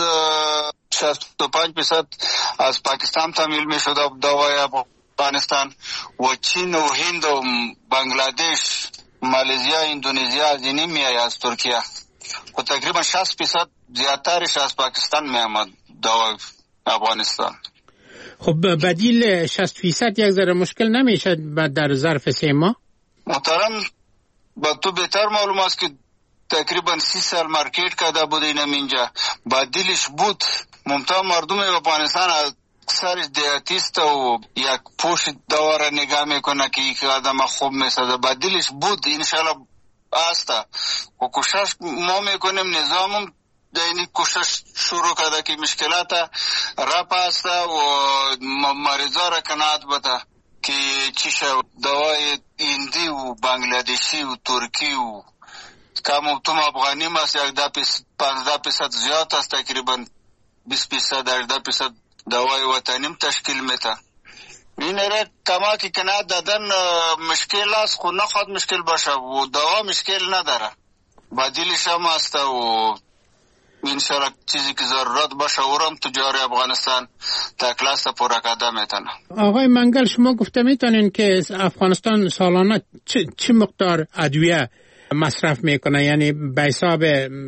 65% از پاکستان تامین میشده دوای افغانستان و چین و هند و بنگلادش، مالزیا، اندونزیا از اینی میایه، از ترکیه. و تقریبا 60% زیادترش از پاکستان میامد دوای افغانستان. خب بدیل 60% یک ذره مشکل نمیشه در ظرف 3 ماه؟ محترم، با تو بهتر معلوم است که تقریبا 30 سال مارکت کرده بود اینم اینجا. بدیلش بود، ممتاز مردم افغانستان از سرش دیاتیست و یک پوش دواره نگاه میکنه که یک آدم خوب میسازه. بدیلش بود، انشالله آستا و کوشش ما میکنیم. نظامم دینی کوشش شروع کرده که مشکلات را پاستا و مریضا را کنات بده که چیشه دوای هندی و بنگلادشی و ترکی و کم توم افغانی ماست، 15% زیاد است، تقریبا 20% 18% دوای وطنیم تشکیل میده. این را کمکی کنه دادن مشکل است، خود نخواد مشکل باشه و دوا مشکل نداره، بدیلش هم است و انشاءالله چیزی که ضرورت باشه اورم تجار افغانستان تا کلاس پورا کرده میتونه. آقای منگل شما گفته میتونین که افغانستان سالانه چه مقدار ادویه مصرف میکنه، یعنی به حساب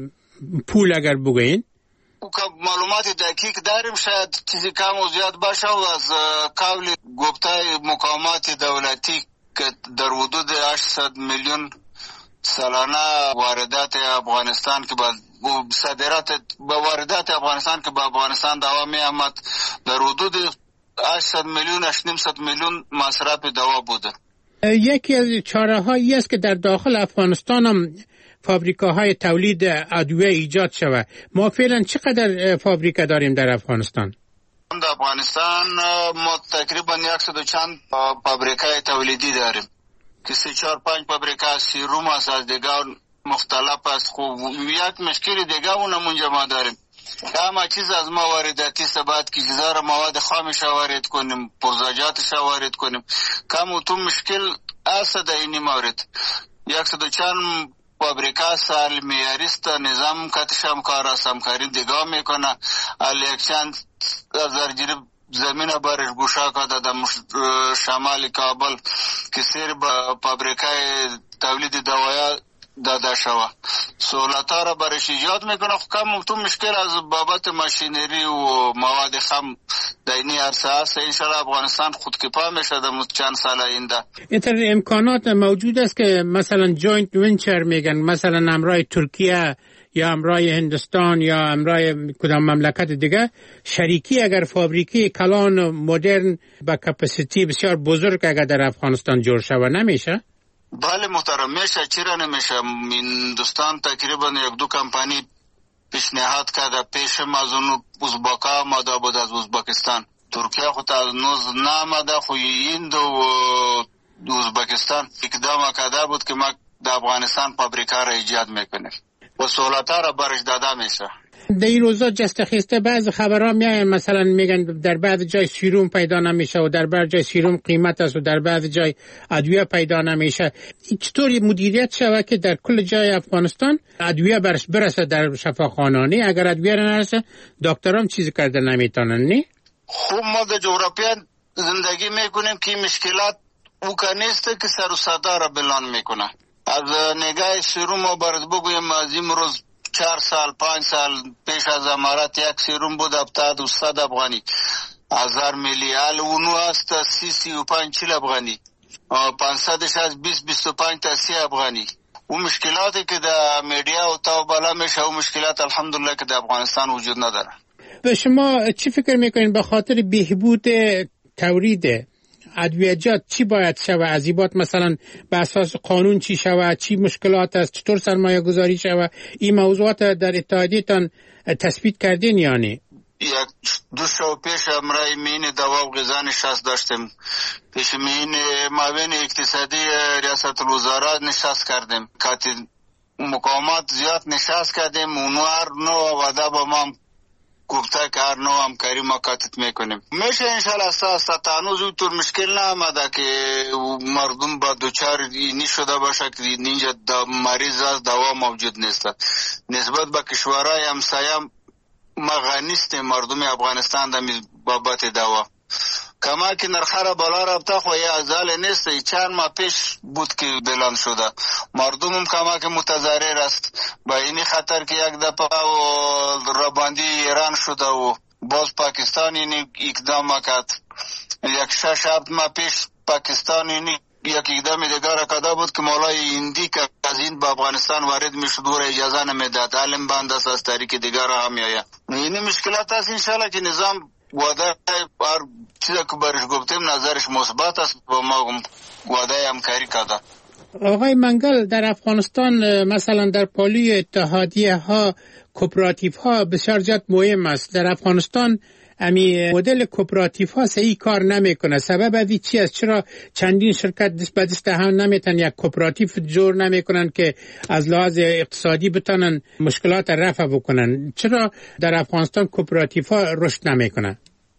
پول اگر بگوین؟ معلومات دقیق داریم، شاید چیزی کم و زیاد باشه و از قبل گفته مقامات دولتی که در حدود 800 میلیون سالانه واردات افغانستان که با صادرات با واردات افغانستان که با افغانستان دوا می آمد در حدود 800 میلیون 800 میلیون مصرف دوا بوده. یکی از چاره هایی است که در داخل افغانستان هم فابریکاهای تولید ادویه ایجاد شود. ما فعلا چقدر فابریکه داریم در افغانستان؟ در افغانستان ما تقریبا 100 و چند فابریکای تولیدی داریم که 3-4-5 فابریکه سیروم است، از دیگه مختلف است. خوب یک مشکل دیگه اونم اونجا ما داریم، همه چیز از ما وارداتی ثبات که جزار مواد خامش وارد کنیم، پرزاجاتش وارد کنیم، کم و تو مشکل است در این مورد. 100 و چند فابریکه سال میاریست نظام کتشم کار است، همکاری دیگه میکنه. یک چند هزار جریب زمین برش گوشا کرده در شمال کابل که سیر با فابریکه تولید دوایا داده شوه، سهولت‌ها را برش ایجاد میکنه. کم تو مشکل از بابت ماشینری و مواد خام در این عرصه است. انشاءالله افغانستان خودکفا میشه در چند سال آینده. اینطور امکانات موجود است که مثلا جوینت ونچر میگن، مثلا همراه ترکیه یا همراه هندوستان یا همراه کدام مملکت دیگه شریکی اگر فابریکه کلان مدرن با کپاسیتی بسیار بزرگ اگر در افغانستان جور شوه نمیشه؟ بله محترم میشه، چرا نمیشه. هندوستان تقریبا 1-2 کمپانی پیشنهاد کرده، پیشم از اون ازباکا آمده بود از ازبکستان. ترکیه خود از نوز نامده، خو هند و ازبکستان اقدام کرده بود که ما در افغانستان فابریکه را ایجاد میکنیم و سهولت‌ها را برش داده میشه. در این روزا جست خیسته بعض خبرها میاین مثلا میگن در بعض جای سیروم پیدا نمیشه و در بعض جای سیروم قیمت است و در بعض جای ادویه پیدا نمیشه. چطوری مدیریت شود که در کل جای افغانستان ادویه برسه در شفاخانه؟ اگر ادویه نرسه دکترام چیزی کرده نمیتونن نه؟ خوب ما در جغرافیا زندگی میکنیم که مشکلات او که نیست که سر و صدا را بلان میکنه. از نگاه سیروم ما برد بگویم از این روز 4 سال 5 سال پیش از امارات یک سیروم بود 700 افغانی 1000 میلی، اونو است 30-35 افغانی، 500 از 20-25 تا 30 افغانی. اون مشکلاتی که در میدیا و تا بالا میشه اون مشکلات الحمدلله که در افغانستان وجود نداره. به شما چی فکر میکنین به خاطر بهبود تولید ادویه‌جات چی باید شود؟ عذیبات مثلا به اساس قانون چی شود؟ چی مشکلات است؟ چطور سرمایه گذاری شود؟ این موضوعات در اتحادیتان تثبیت کردین یا نه؟ 2 شب پیش امرای مین دوا و غذا نشست داشتیم، پیش مین معاون اقتصادی ریاست الوزرا نشست کردیم، کاتی مقامات زیاد نشست کردیم، اونو هر نوع وعده با ما گفته که هر نوع همکاری ما کاتت میکنیم. میشه انشاءالله اساس تانوز اونطور مشکل نامده که مردم با دوچار اینی شده باشه که اینجا مریض از دوا موجود نیست. نسبت به کشورهای همسایه ما غنیستیم مردم افغانستان در بابت دوا. کما که نرخ را بالا رفته خو یه ازال نیست، چند ماه پیش بود که بلند شده. مردم هم کما که متضرر است با اینی خطر که یک دفعه و رباندی ایران شده و باز پاکستان اینی اقدام کرد. 6-7 ماه پیش پاکستان اینی یک اقدام دیگر را کرده بود که مولای هندی که از این با افغانستان وارد میشد و اجازه نمیداد، علم بند است از طریق دیگر را هم میآید. این مشکلات است انشالله که نظام وعده هر چیزی که برش گفتیم نظرش مثبت است و ما وعده همکاری کرده. آقای منگل در افغانستان مثلا در پالی اتحادیه ها کوپراتیو ها بسیار زیاد مهم است. در افغانستان امی مدل کوپراتیو ها صحیح کار نمیکنه. سبب ازی چی است؟ چرا چندین شرکت دست به دست هم نمیتن یک کوپراتیو جور نمیکنن که از لحاظ اقتصادی بتونن مشکلات رفع بکنن؟ چرا در افغانستان کوپراتیو ها رشد نمیکنن؟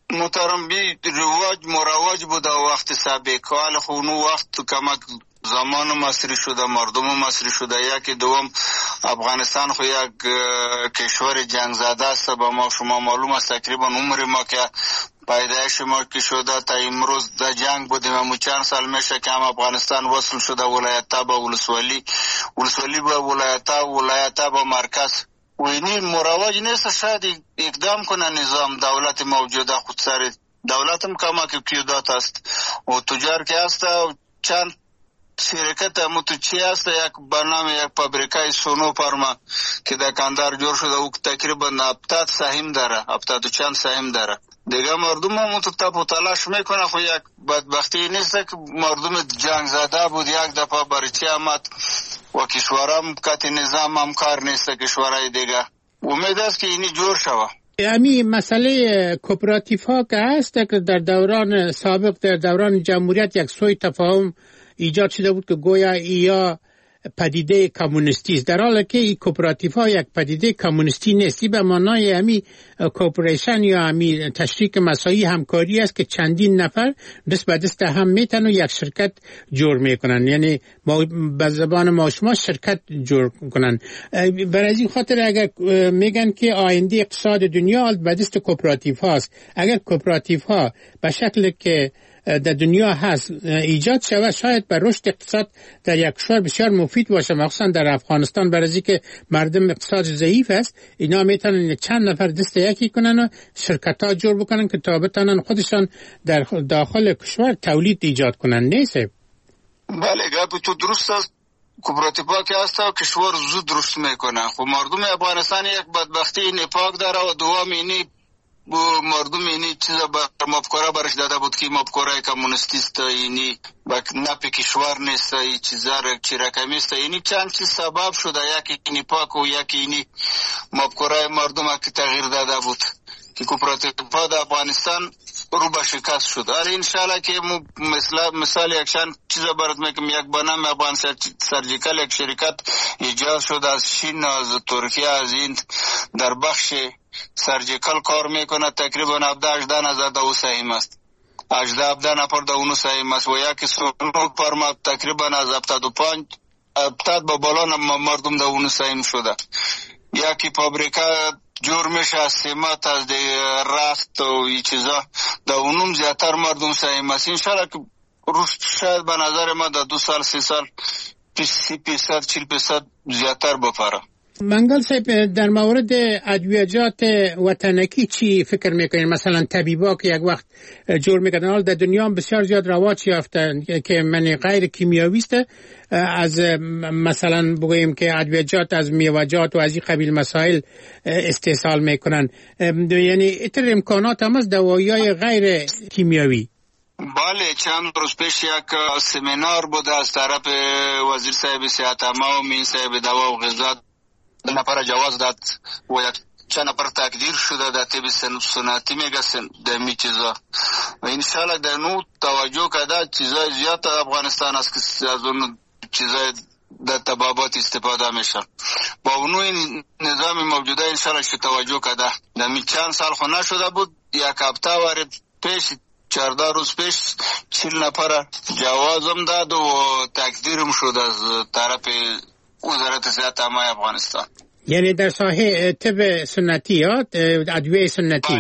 محترم بی رواج بود وقت سابق، حال خونو وقت کمک زمان مصری شده، مردم مصری شده. یکی دوم افغانستان خو یک کشور جنگ زده است. با ما شما معلوم است تقریبا عمر ما که پیدایش ما که شده تا امروز در جنگ بودیم. ما چند سال میشه که هم افغانستان وصل شده ولایت‌ها به ولسوالی به ولایت‌ها به مرکز. و اینی مروج نیست شاید اقدام کنه نظام دولت موجوده خود سر دولت هم کمک کیودات است و تجار که است چند شرکت متوچی است. یک برنامه یک فابریکای سونو پارما که در کندهار جور شده او تقریبا 70 سهم داره، 70 و چند سهم داره. دیگه مردم هم تپ و تلاش میکنه. خو یک بدبختی نیست که مردم جنگ زده بود یک دفعه برچی آمد و کشورم کت نظام هم کار نیست. کشورهای دیگه امید است که اینی جور شود. امی مسئله کوپراتیف ها که هست که در دوران سابق در دوران جمهوریت یک سوی تفاهم ایجاد شده بود که گویا یا پدیده کمونیستی است، در حالی که این کوپراتیف ها یک پدیده کمونیستی نیستی. به معنای همی کوپریشن یا همی تشریک مساعی همکاری است که چندین نفر دست به دست هم میتن و یک شرکت جور میکنن، یعنی به زبان ما شما شرکت جور کنن. برای این خاطر اگر میگن که آینده اقتصاد دنیا به دست کوپراتیف هاست، اگر کوپراتیف ها به شکل که در دنیا هست ایجاد شود شاید بر رشد اقتصاد در یک کشور بسیار مفید باشه، مخصوصا در افغانستان. برای که مردم اقتصاد ضعیف است، اینا میتونن چند نفر دست یکی کنن و شرکت ها جور بکنن که تا بتونن خودشان در داخل کشور تولید ایجاد کنن. نیست؟ بله گپ تو درست است. کوپراتیفا که هست و کشور زود رشد میکنه. خب مردم افغانستان یک بدبختی نپاک داره و دوام اینی مردم اینی چیزا مفکوره برش داده بود که مفکوره کمونیستی است، اینی نپی کشور نیست، این چیزا چی رقمی است. اینی چند چیز سبب شده، یکی اینی پاک و یکی اینی مفکوره مردم که تغییر داده بود که کوپراتیفا در افغانستان رو به شکست شد. حالا انشالله که مثال یکشان چیزا برات میگم، یک بنام افغان سرجیکال یک شرکت ایجاد شد از چین، از ترکیه، از هند در بخش سرجیکال کار میکنه. تقریبا 17-18 نفر در او سهم است، 18 نفر در اونو سهم است و یکی سونو پارما تقریبا از 75 با بالا مردم در اونو سهم شده. یکی فابریکا جور میشه از سیمت، از رخت و این چیزا در اونم زیادتر مردم سهم است. انشالله که رشد شاید به نظر ما در 2 سال 3 سال 30% زیادتر بپره. منگل صاحب، در مورد ادویجات وطنکی چی فکر میکنین؟ مثلا طبیبا که یک وقت جور میکردن، حال در دنیا هم بسیار زیاد رواج یافتن که من غیر کیمیاوی است، از مثلا بگوییم که ادویجات از میوه‌جات و از این قبیل مسائل استحصال میکنن، یعنی اتر امکانات هم از دوایی‌های غیر کیمیاوی. بله، چند روز پیش یک سمینار بود از طرف وزیر صاحب صحت عامه و مین صاحب دوا و غذا، نفر جواز داد و یک چند نفر تقدیر شده در طب سنتی میگه در می چیزا و انشالله در نو توجه کده چیزای زیاد افغانستان است که از اون چیزای در طبابات استفاده میشه. با اونو این نظام موجوده انشالله شو توجه کده. در می چند سال خو نشده بود، یک هفته وارد پیش 14 روز پیش 40 نفر جوازم داد و تقدیرم شد از طرف وزارت صحت عامه افغانستان. یعنی در ساحه طب سنتی یا ادویه سنتی؟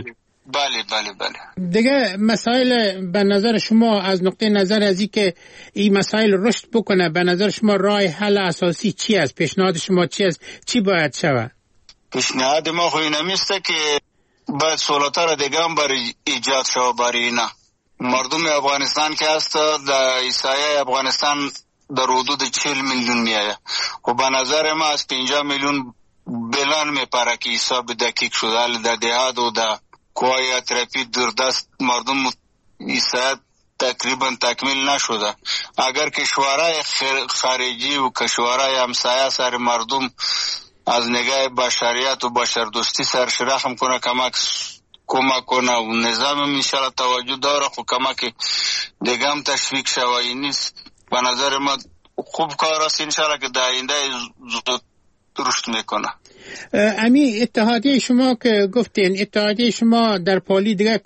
بله. دیگه مسائل به نظر شما از نقطه نظر از این که این مسائل رشد بکنه، به نظر شما راه حل اساسی چی است؟ پیشنهاد شما چی است؟ چی باید شود؟ پیشنهاد ما خو اینمیسته که باید سهولت‌ها را دیگه هم برای ایجاد شود برای اینا. مردم افغانستان که هست در ایسایه افغانستان در حدود 40 میلیون میایه و به نظر ما از 50 میلیون بلان میپره که حساب دقیق شده. در دهات و در کوهای اطرافی دست مردم ایسایه تقریبا تکمیل نشده. اگر کشورهای خارجی و کشورهای همسایه سر مردم از نگاه بشریت و بشردوستی سرش رحم کنه، کمک کنه و نظام انشاءالله توجه داره، خو کمک دیگه هم تشویق شوایی نیست. به نظر ما خوب کار است انشاءالله که در آینده زود رشد میکنه. امی اتحادیه شما که گفتین اتحادیه شما در پالی دیگه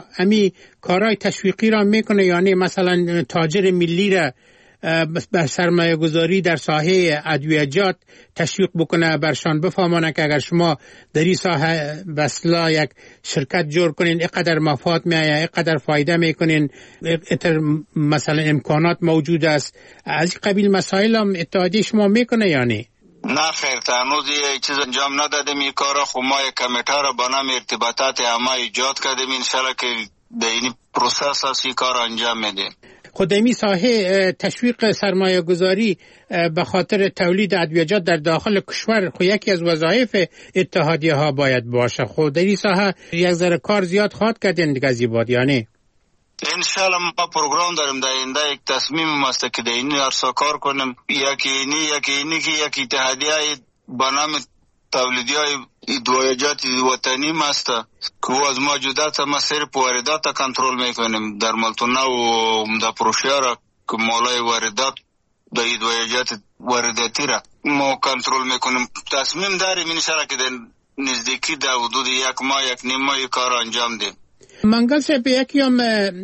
کارای تشویقی را میکنه، یعنی مثلا تاجر ملی را بر سرمایه گذاری در ساحه ادویجات تشویق بکنه، برشان بفهمانه که اگر شما در این ساحه بسلا یک شرکت جور کنین اقدر مفاد میایه، اقدر فایده میکنین، اقدر مثلا امکانات موجود است. از این قبیل مسائل هم اتحادیه شما میکنه یعنی؟ نه خیر، تنوز یه چیز انجام ندادیم. این کارا خب ما یک کمیته را به نام ارتباطات عامه ایجاد کردیم، انشالله که در این پروسس هست این کار انجام میدیم. خودمی ساحه تشویق سرمایه گذاری به خاطر تولید ادویجات در داخل کشور خود یکی از وظایف اتحادیه ها باید باشه. خود در این ساحه یک ذره کار زیاد خواهد کردن دیگه زیباد یعنی؟ انشالله ما پروگرام داریم در اینده یک تصمیم است که در این عرصه کار کنیم. یکی اینی که یک اتحادیه به نام تولیدی های ادویجات وطنی است که از ما جدا ما صرف واردات کنترل میکنیم در ملتونه و در پروشیا را که مالای واردات در ادویجات وارداتی را ما کنترل میکنیم. تصمیم داریم انشالله که در نزدیکی در حدود یک نیم ماه کار انجام دیم. منگل صاحب یکی هم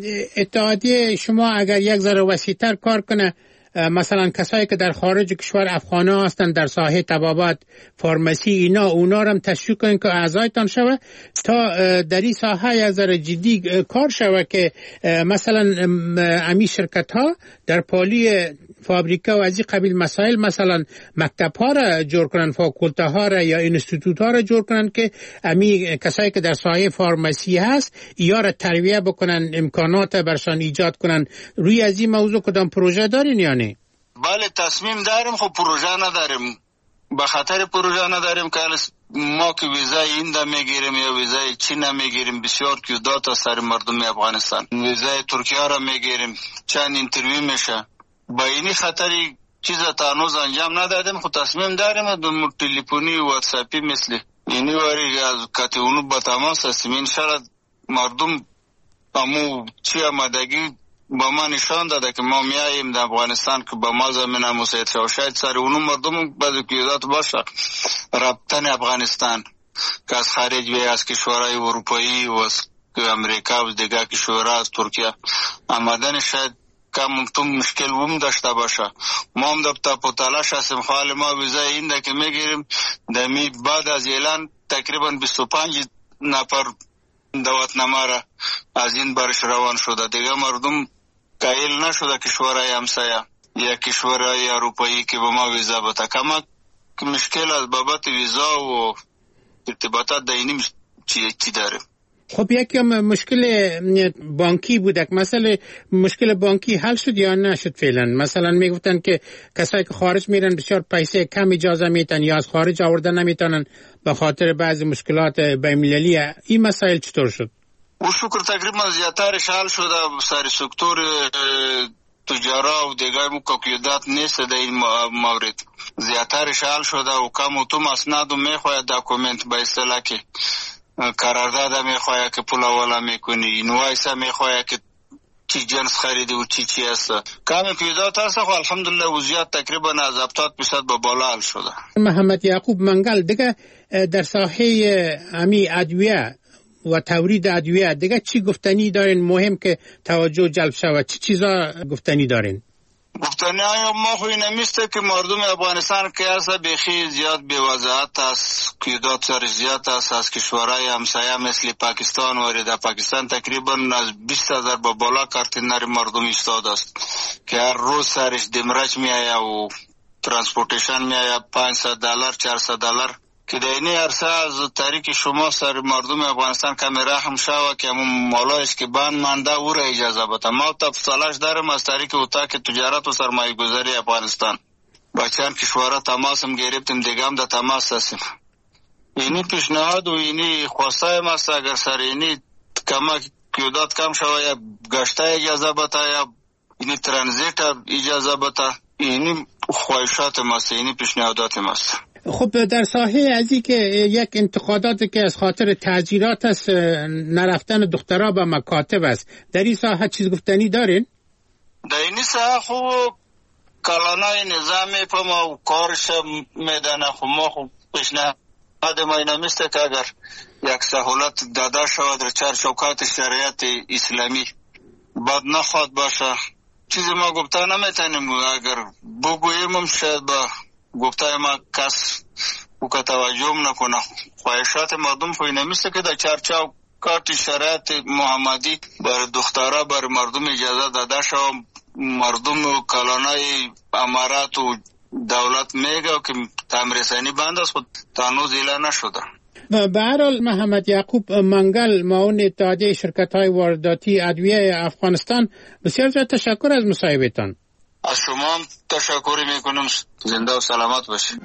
اتحادیه شما اگر یک ذره وسیع‌تر کار کنه، مثلا کسایی که در خارج کشور افغانا هستند در ساحه طبابت، فارمسی اونا رو هم تشویق کنین که اعضایتان شوه تا در این ساحه یک ذره جدی کار شوه که مثلا امی شرکت ها در پالی فابریکا و از این قبیل مسائل مثلا مکتب ها را جور کنن، فاکولته ها را یا اینستیتوت ها را جور کنن که امی کسایی که در ساحه فارمسی هست یا را ترویه بکنن، امکانات برشان ایجاد کنن. روی از این موضوع کدام پروژه دارین یعنی؟ بله تصمیم داریم، خب پروژه نداریم. به خاطر پروژه نداریم که ما که ویزای اینده میگیریم یا ویزای چین میگیریم، بسیار کیودات از سر مردم افغانستان. ویزای ترکیه را میگیریم، چند اینترویو میشه. با اینی خطری چیز تانوز انجام ندادیم. خود تصمیم داریم دو تلفنی و واتساپی مثل اینی واری از کاتیونو با تماس هستیم. انشاءالله مردم امو چی آمدگی با ما نشان داده که ما میاییم در افغانستان که با ما زمینه مساعد شد. شاید سر اونو مردم بعضی کیودات باشه رابطن افغانستان که از خارج و از کشورهای اروپایی و از امریکا و دیگر کشورها از ترکیه آمدن شاید کم مشکل وم داشته باشه. ما هم در پتالاش هستیم. حال ما ویزای اینده که میگیریم دمی بعد از اعلان تقریبا 25 نفر دعوتنامه را از این برش روان شده. دیگه مردم قایل نشده کشورهای همسایه یا کشورهای اروپایی که به ما ویزا بده. کما مشکل از بابت ویزا و ارتباطات دینی چی داره. خب یکی هم مشکل بانکی بوده، مثلا مشکل بانکی حل شد یا نشد فعلا؟ مثلا میگفتن که کسایی که خارج میرن بسیار پیسه کم اجازه میتن یا از خارج آوردن نمیتونن به خاطر بعضی مشکلات بین‌المللی. این مسائل چطور شد؟ و شکر تقریبا زیادترش حل شده. سر سکتور تجارا و دیگر مکاکیدات نیست در این مورد. زیادترش حل شده و کم و توم اسناد و میخواید داکومنت به اصطلاح که قرارداد میخواه که پول اولا میکنی، اینوایس میخواه که چی جنس خریدی و چی هست. کمی پیدات هست خب الحمدلله وضعیت تقریبا از 70% به بالا حل شده. محمد یعقوب منگل دیگه در ساحه امی ادویه و تولید ادویه دیگه چی گفتنی دارین مهم که توجه جلب شود؟ چی چیزا گفتنی دارین؟ گفتنی های ما خوی نمیسته که مردم افغانستان که هست بخی زیاد بیوضاحت است، کیودات سر زیاد است. از کشورهای همسایه مثل پاکستان وارد پاکستان تقریبا از 20,000 به بالا کارتینر مردم ایستاد است که هر روز سرش دمرج میآید و ترانسپورتیشن میآید $500 $400 که در این عرصه از طریق شما سر مردم افغانستان کمی رحم شود که همون مالایش که بند مانده او را اجازه بده. ما تفصیلش دارم از طریق اتاق تجارت و سرمایه گذاری افغانستان با چند کشورها تماس هم گرفتیم، دیگه هم در تماس هستیم. اینی پیشنهاد و اینی خواسته هم است اگر سر اینی کیودات کم شود یا گشته اجازه بده یا اینی ترانزیت اجازه بده. اینی خواهشات هم است، اینی پیشنهادات هم است. خب در ساحه ازی که یک انتقادات که از خاطر تعذیرات است، نرفتن دخترها به مکاتب است، در این ساحه چیز گفتنی دارین؟ در این ساحه خوب کلانای نظامی پا ما کارش میدن. خب ما خوب پیشنهاد حد ما اینمیسته که اگر یک سهولت داده شود در چارچوبات شریعت اسلامی بد نخواد باشه. چیزی ما گفته نمیتونیم، اگر بگوییم هم شاید با گفته ما کس او که توجه نکنه. خواهشات مردم خو اینمیسته که در چارچوبات شریعت محمدی بر دخترها بر مردم اجازه داده شود. مردم کلانای امارات و دولت میگه که تعمیر رسانی بند است، خود تانوز اعلان نشده. به هر حال محمد یعقوب منگل، معاون اتحادیه شرکت‌های وارداتی ادویه افغانستان، بسیار زیاد تشکر از مصاحبه‌تان. از شما هم تشکر میکنم. زنده و سلامت باشید.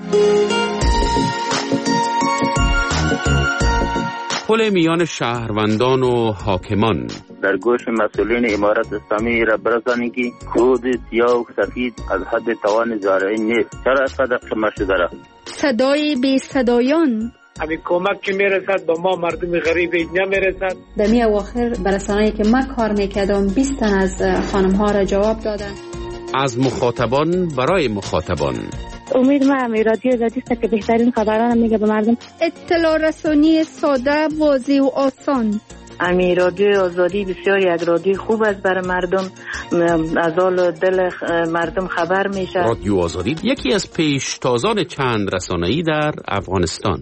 پل میان شهروندان و حاکمان. در گوش مسئولین امارت اسلامی را برسانید که کود سیاه و سفید از حد توان زارعی نیست. چرا از قدر شما شده را؟ صدای بی صدایان. همین کمک که میرسد به ما مردم غریب نمیرسد. در می اواخر برسانه‌ای که من کار میکردم 20 تن از خانم ها را جواب دادن. از مخاطبان برای مخاطبان. امید ما رادیو آزادی است که بهترین خبران میگه به مردم. اطلاع رسانی ساده، واضح و آسان. رادیو آزادی بسیار یک رادیو خوب است برای مردم، از حال دل مردم خبر میشه. رادیو آزادی یکی از پیشتازان چند رسانه‌ای در افغانستان.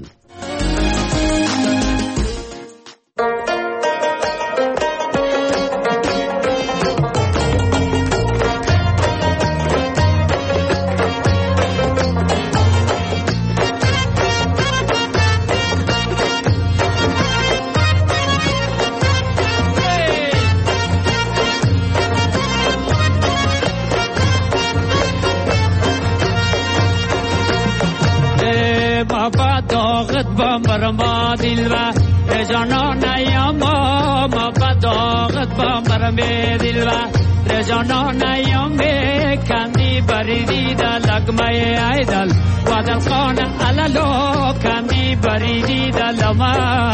برما دلوا رجانا نیاما ما بداغت با مرمه دلوا رجانا نیامه کمی بریدی دا لگمه ایدل وادل خان علالو کمی بریدی دا لما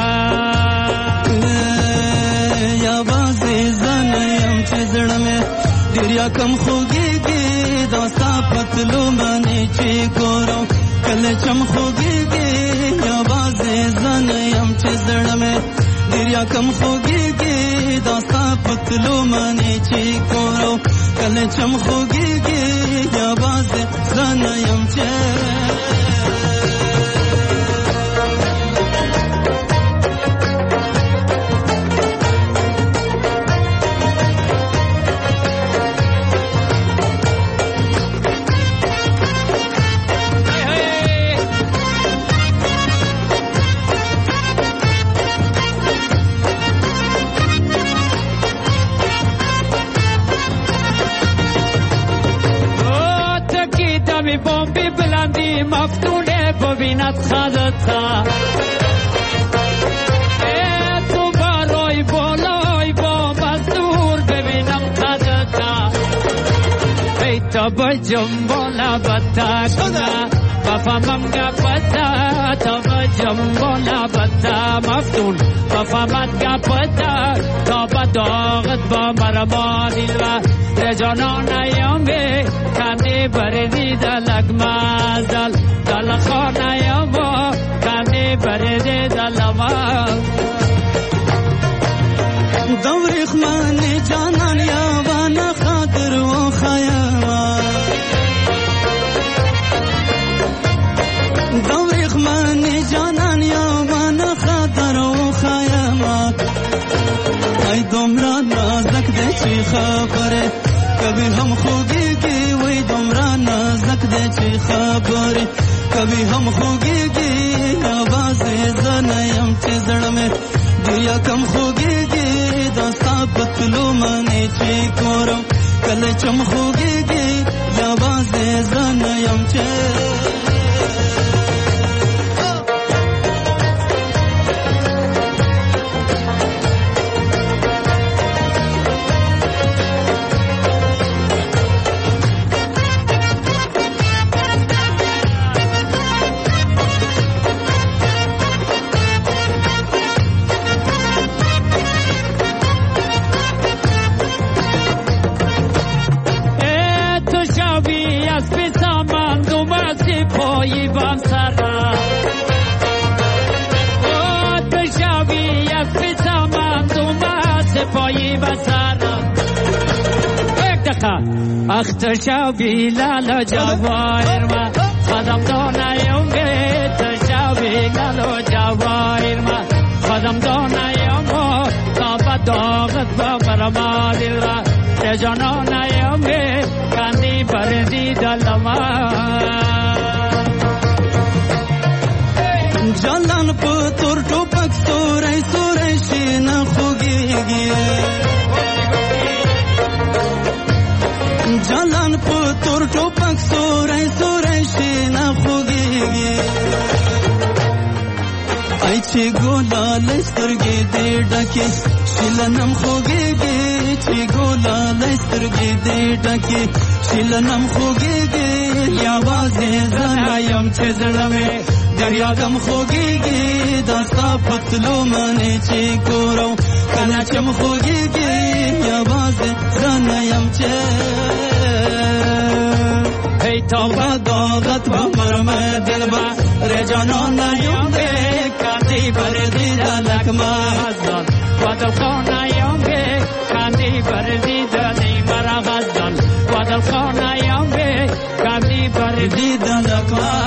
یا بازی زنیم چه زڑمه دریا کم خوگی گی داستا پتلو منی چی گورو کل چم خوگی گی یا بازی زنیم چه زڑمه دریا کم خوگی گی داستا پتلو منی چی گورو کل چم خوگی گی یا بازی زنیم چه مفتونه ببیند خدتا تو برای بالای با مزدور ببینم خدتا ای تا بجم بالا بتا کنه بفهمم گپتا تا بجم بالا بتا مفتون بفهمت گپتا تا بداغت با مرما دیلوه رجانا نیامه کنی بردی دلگ مازل دل خانه یا ما کنی بردی دل ما دوریخ منی جانان یا وانا خاطر و خیاما دوریخ منی جانان یا وانا خاطر و خیاما ای دمران نازک ده چی خبره کبھی ہم خوگی گی وی دمرا نازک دے چی خبری کبھی ہم خوگی گی آواز زنیم چی زڑ میں دیا کم خوگی گی داستا پتلو منی چی کورم کل چم خوگی گی آواز زنیم چی کردی بسرم یک دقیقه اختشا بیلال جواهر ما خودم دانیم اختشا بیلال جواهر ما خودم دانیم تابت داغت با برما دل را تجانانیم کندی برزی دلما جلان پتر ټوپک ستوري ستوري شینه خوږیږي جلان پتر ټوپک ستوري ستوري شینه خوږیږي ای چې ګلال سترګې دې ډکې شیلنم خوږیږي چې ګلال سترګې دې ډکې شیلنم خوږیږي یوازې زه یم چې زړه مې دریادم خوږیږي داستا پتلو منې چې ګورو کله چې م خوږیږي یوازې زه نه یم چې هی توبه داغت به مرمه دل به رجانانه یم کندی برزی دلک مزدان ودل خانه یم کندی برزی دلی مرا غزدان ودل خانه یم کندی برزی دلک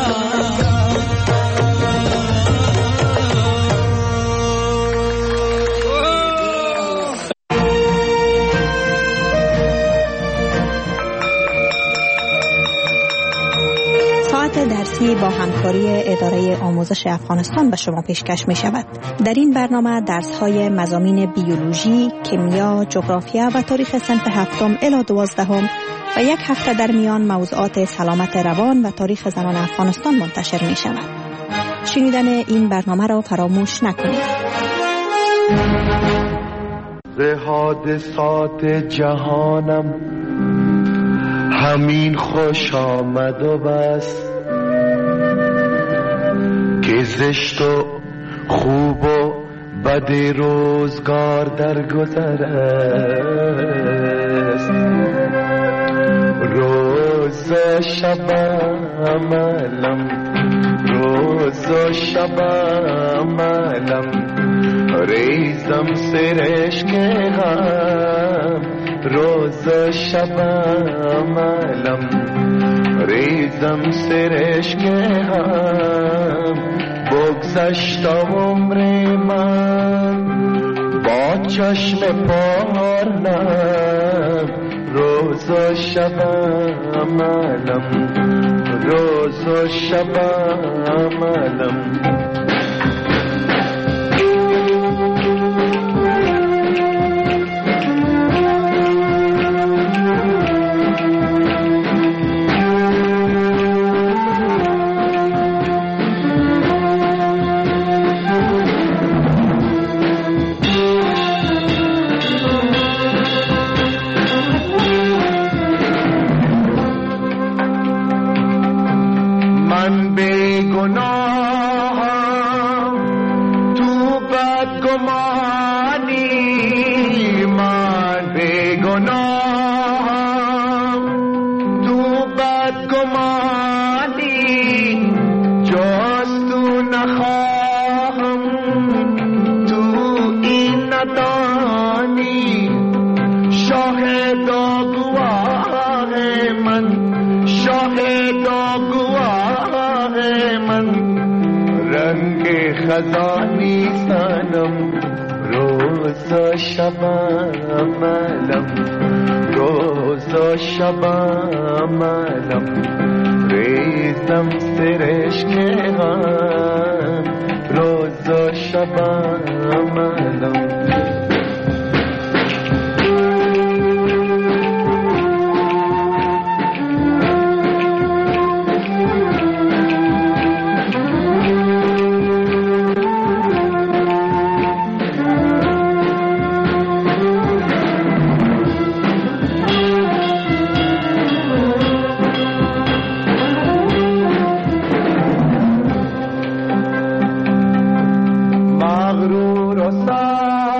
درسی با همکاری اداره آموزش افغانستان به شما پیشکش می شود. در این برنامه درس های مضامین بیولوژی، کیمیا، جغرافیا و تاریخ صنف 7 الی 12 و یک هفته در میان موضوعات سلامت روان و تاریخ زنان افغانستان منتشر می شود. شنیدن این برنامه را فراموش نکنید. ز حادثات جهانم همین خوش آمد و بس که زشت و خوب و بد روزگار در گذر است روز و شب عملم روز و شب عملم ریزم سرشک هم روز و شب عملم ریزم سرشک هم بگذشت عمر من با چشم پارنم روز و شب عملم روز و شب عملم خزانی سنم روز و شب عملم روز و شب عملم ریزم سرشک هم روز و شب عملم مغرور و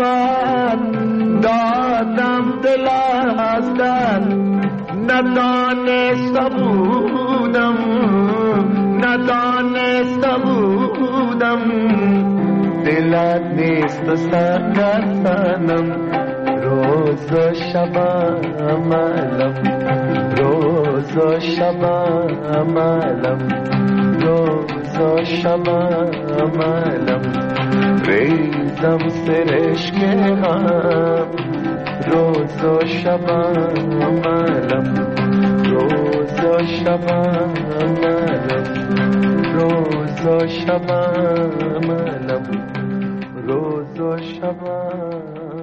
من دادم دل از دست ندانسته بودم دلت نیست سکنم روز و شب عملم روز و شب عملم روز و شب عملم ریزم سرشک هم روز و شب عملم روز و شب عملم روز و شب عملم روز و شب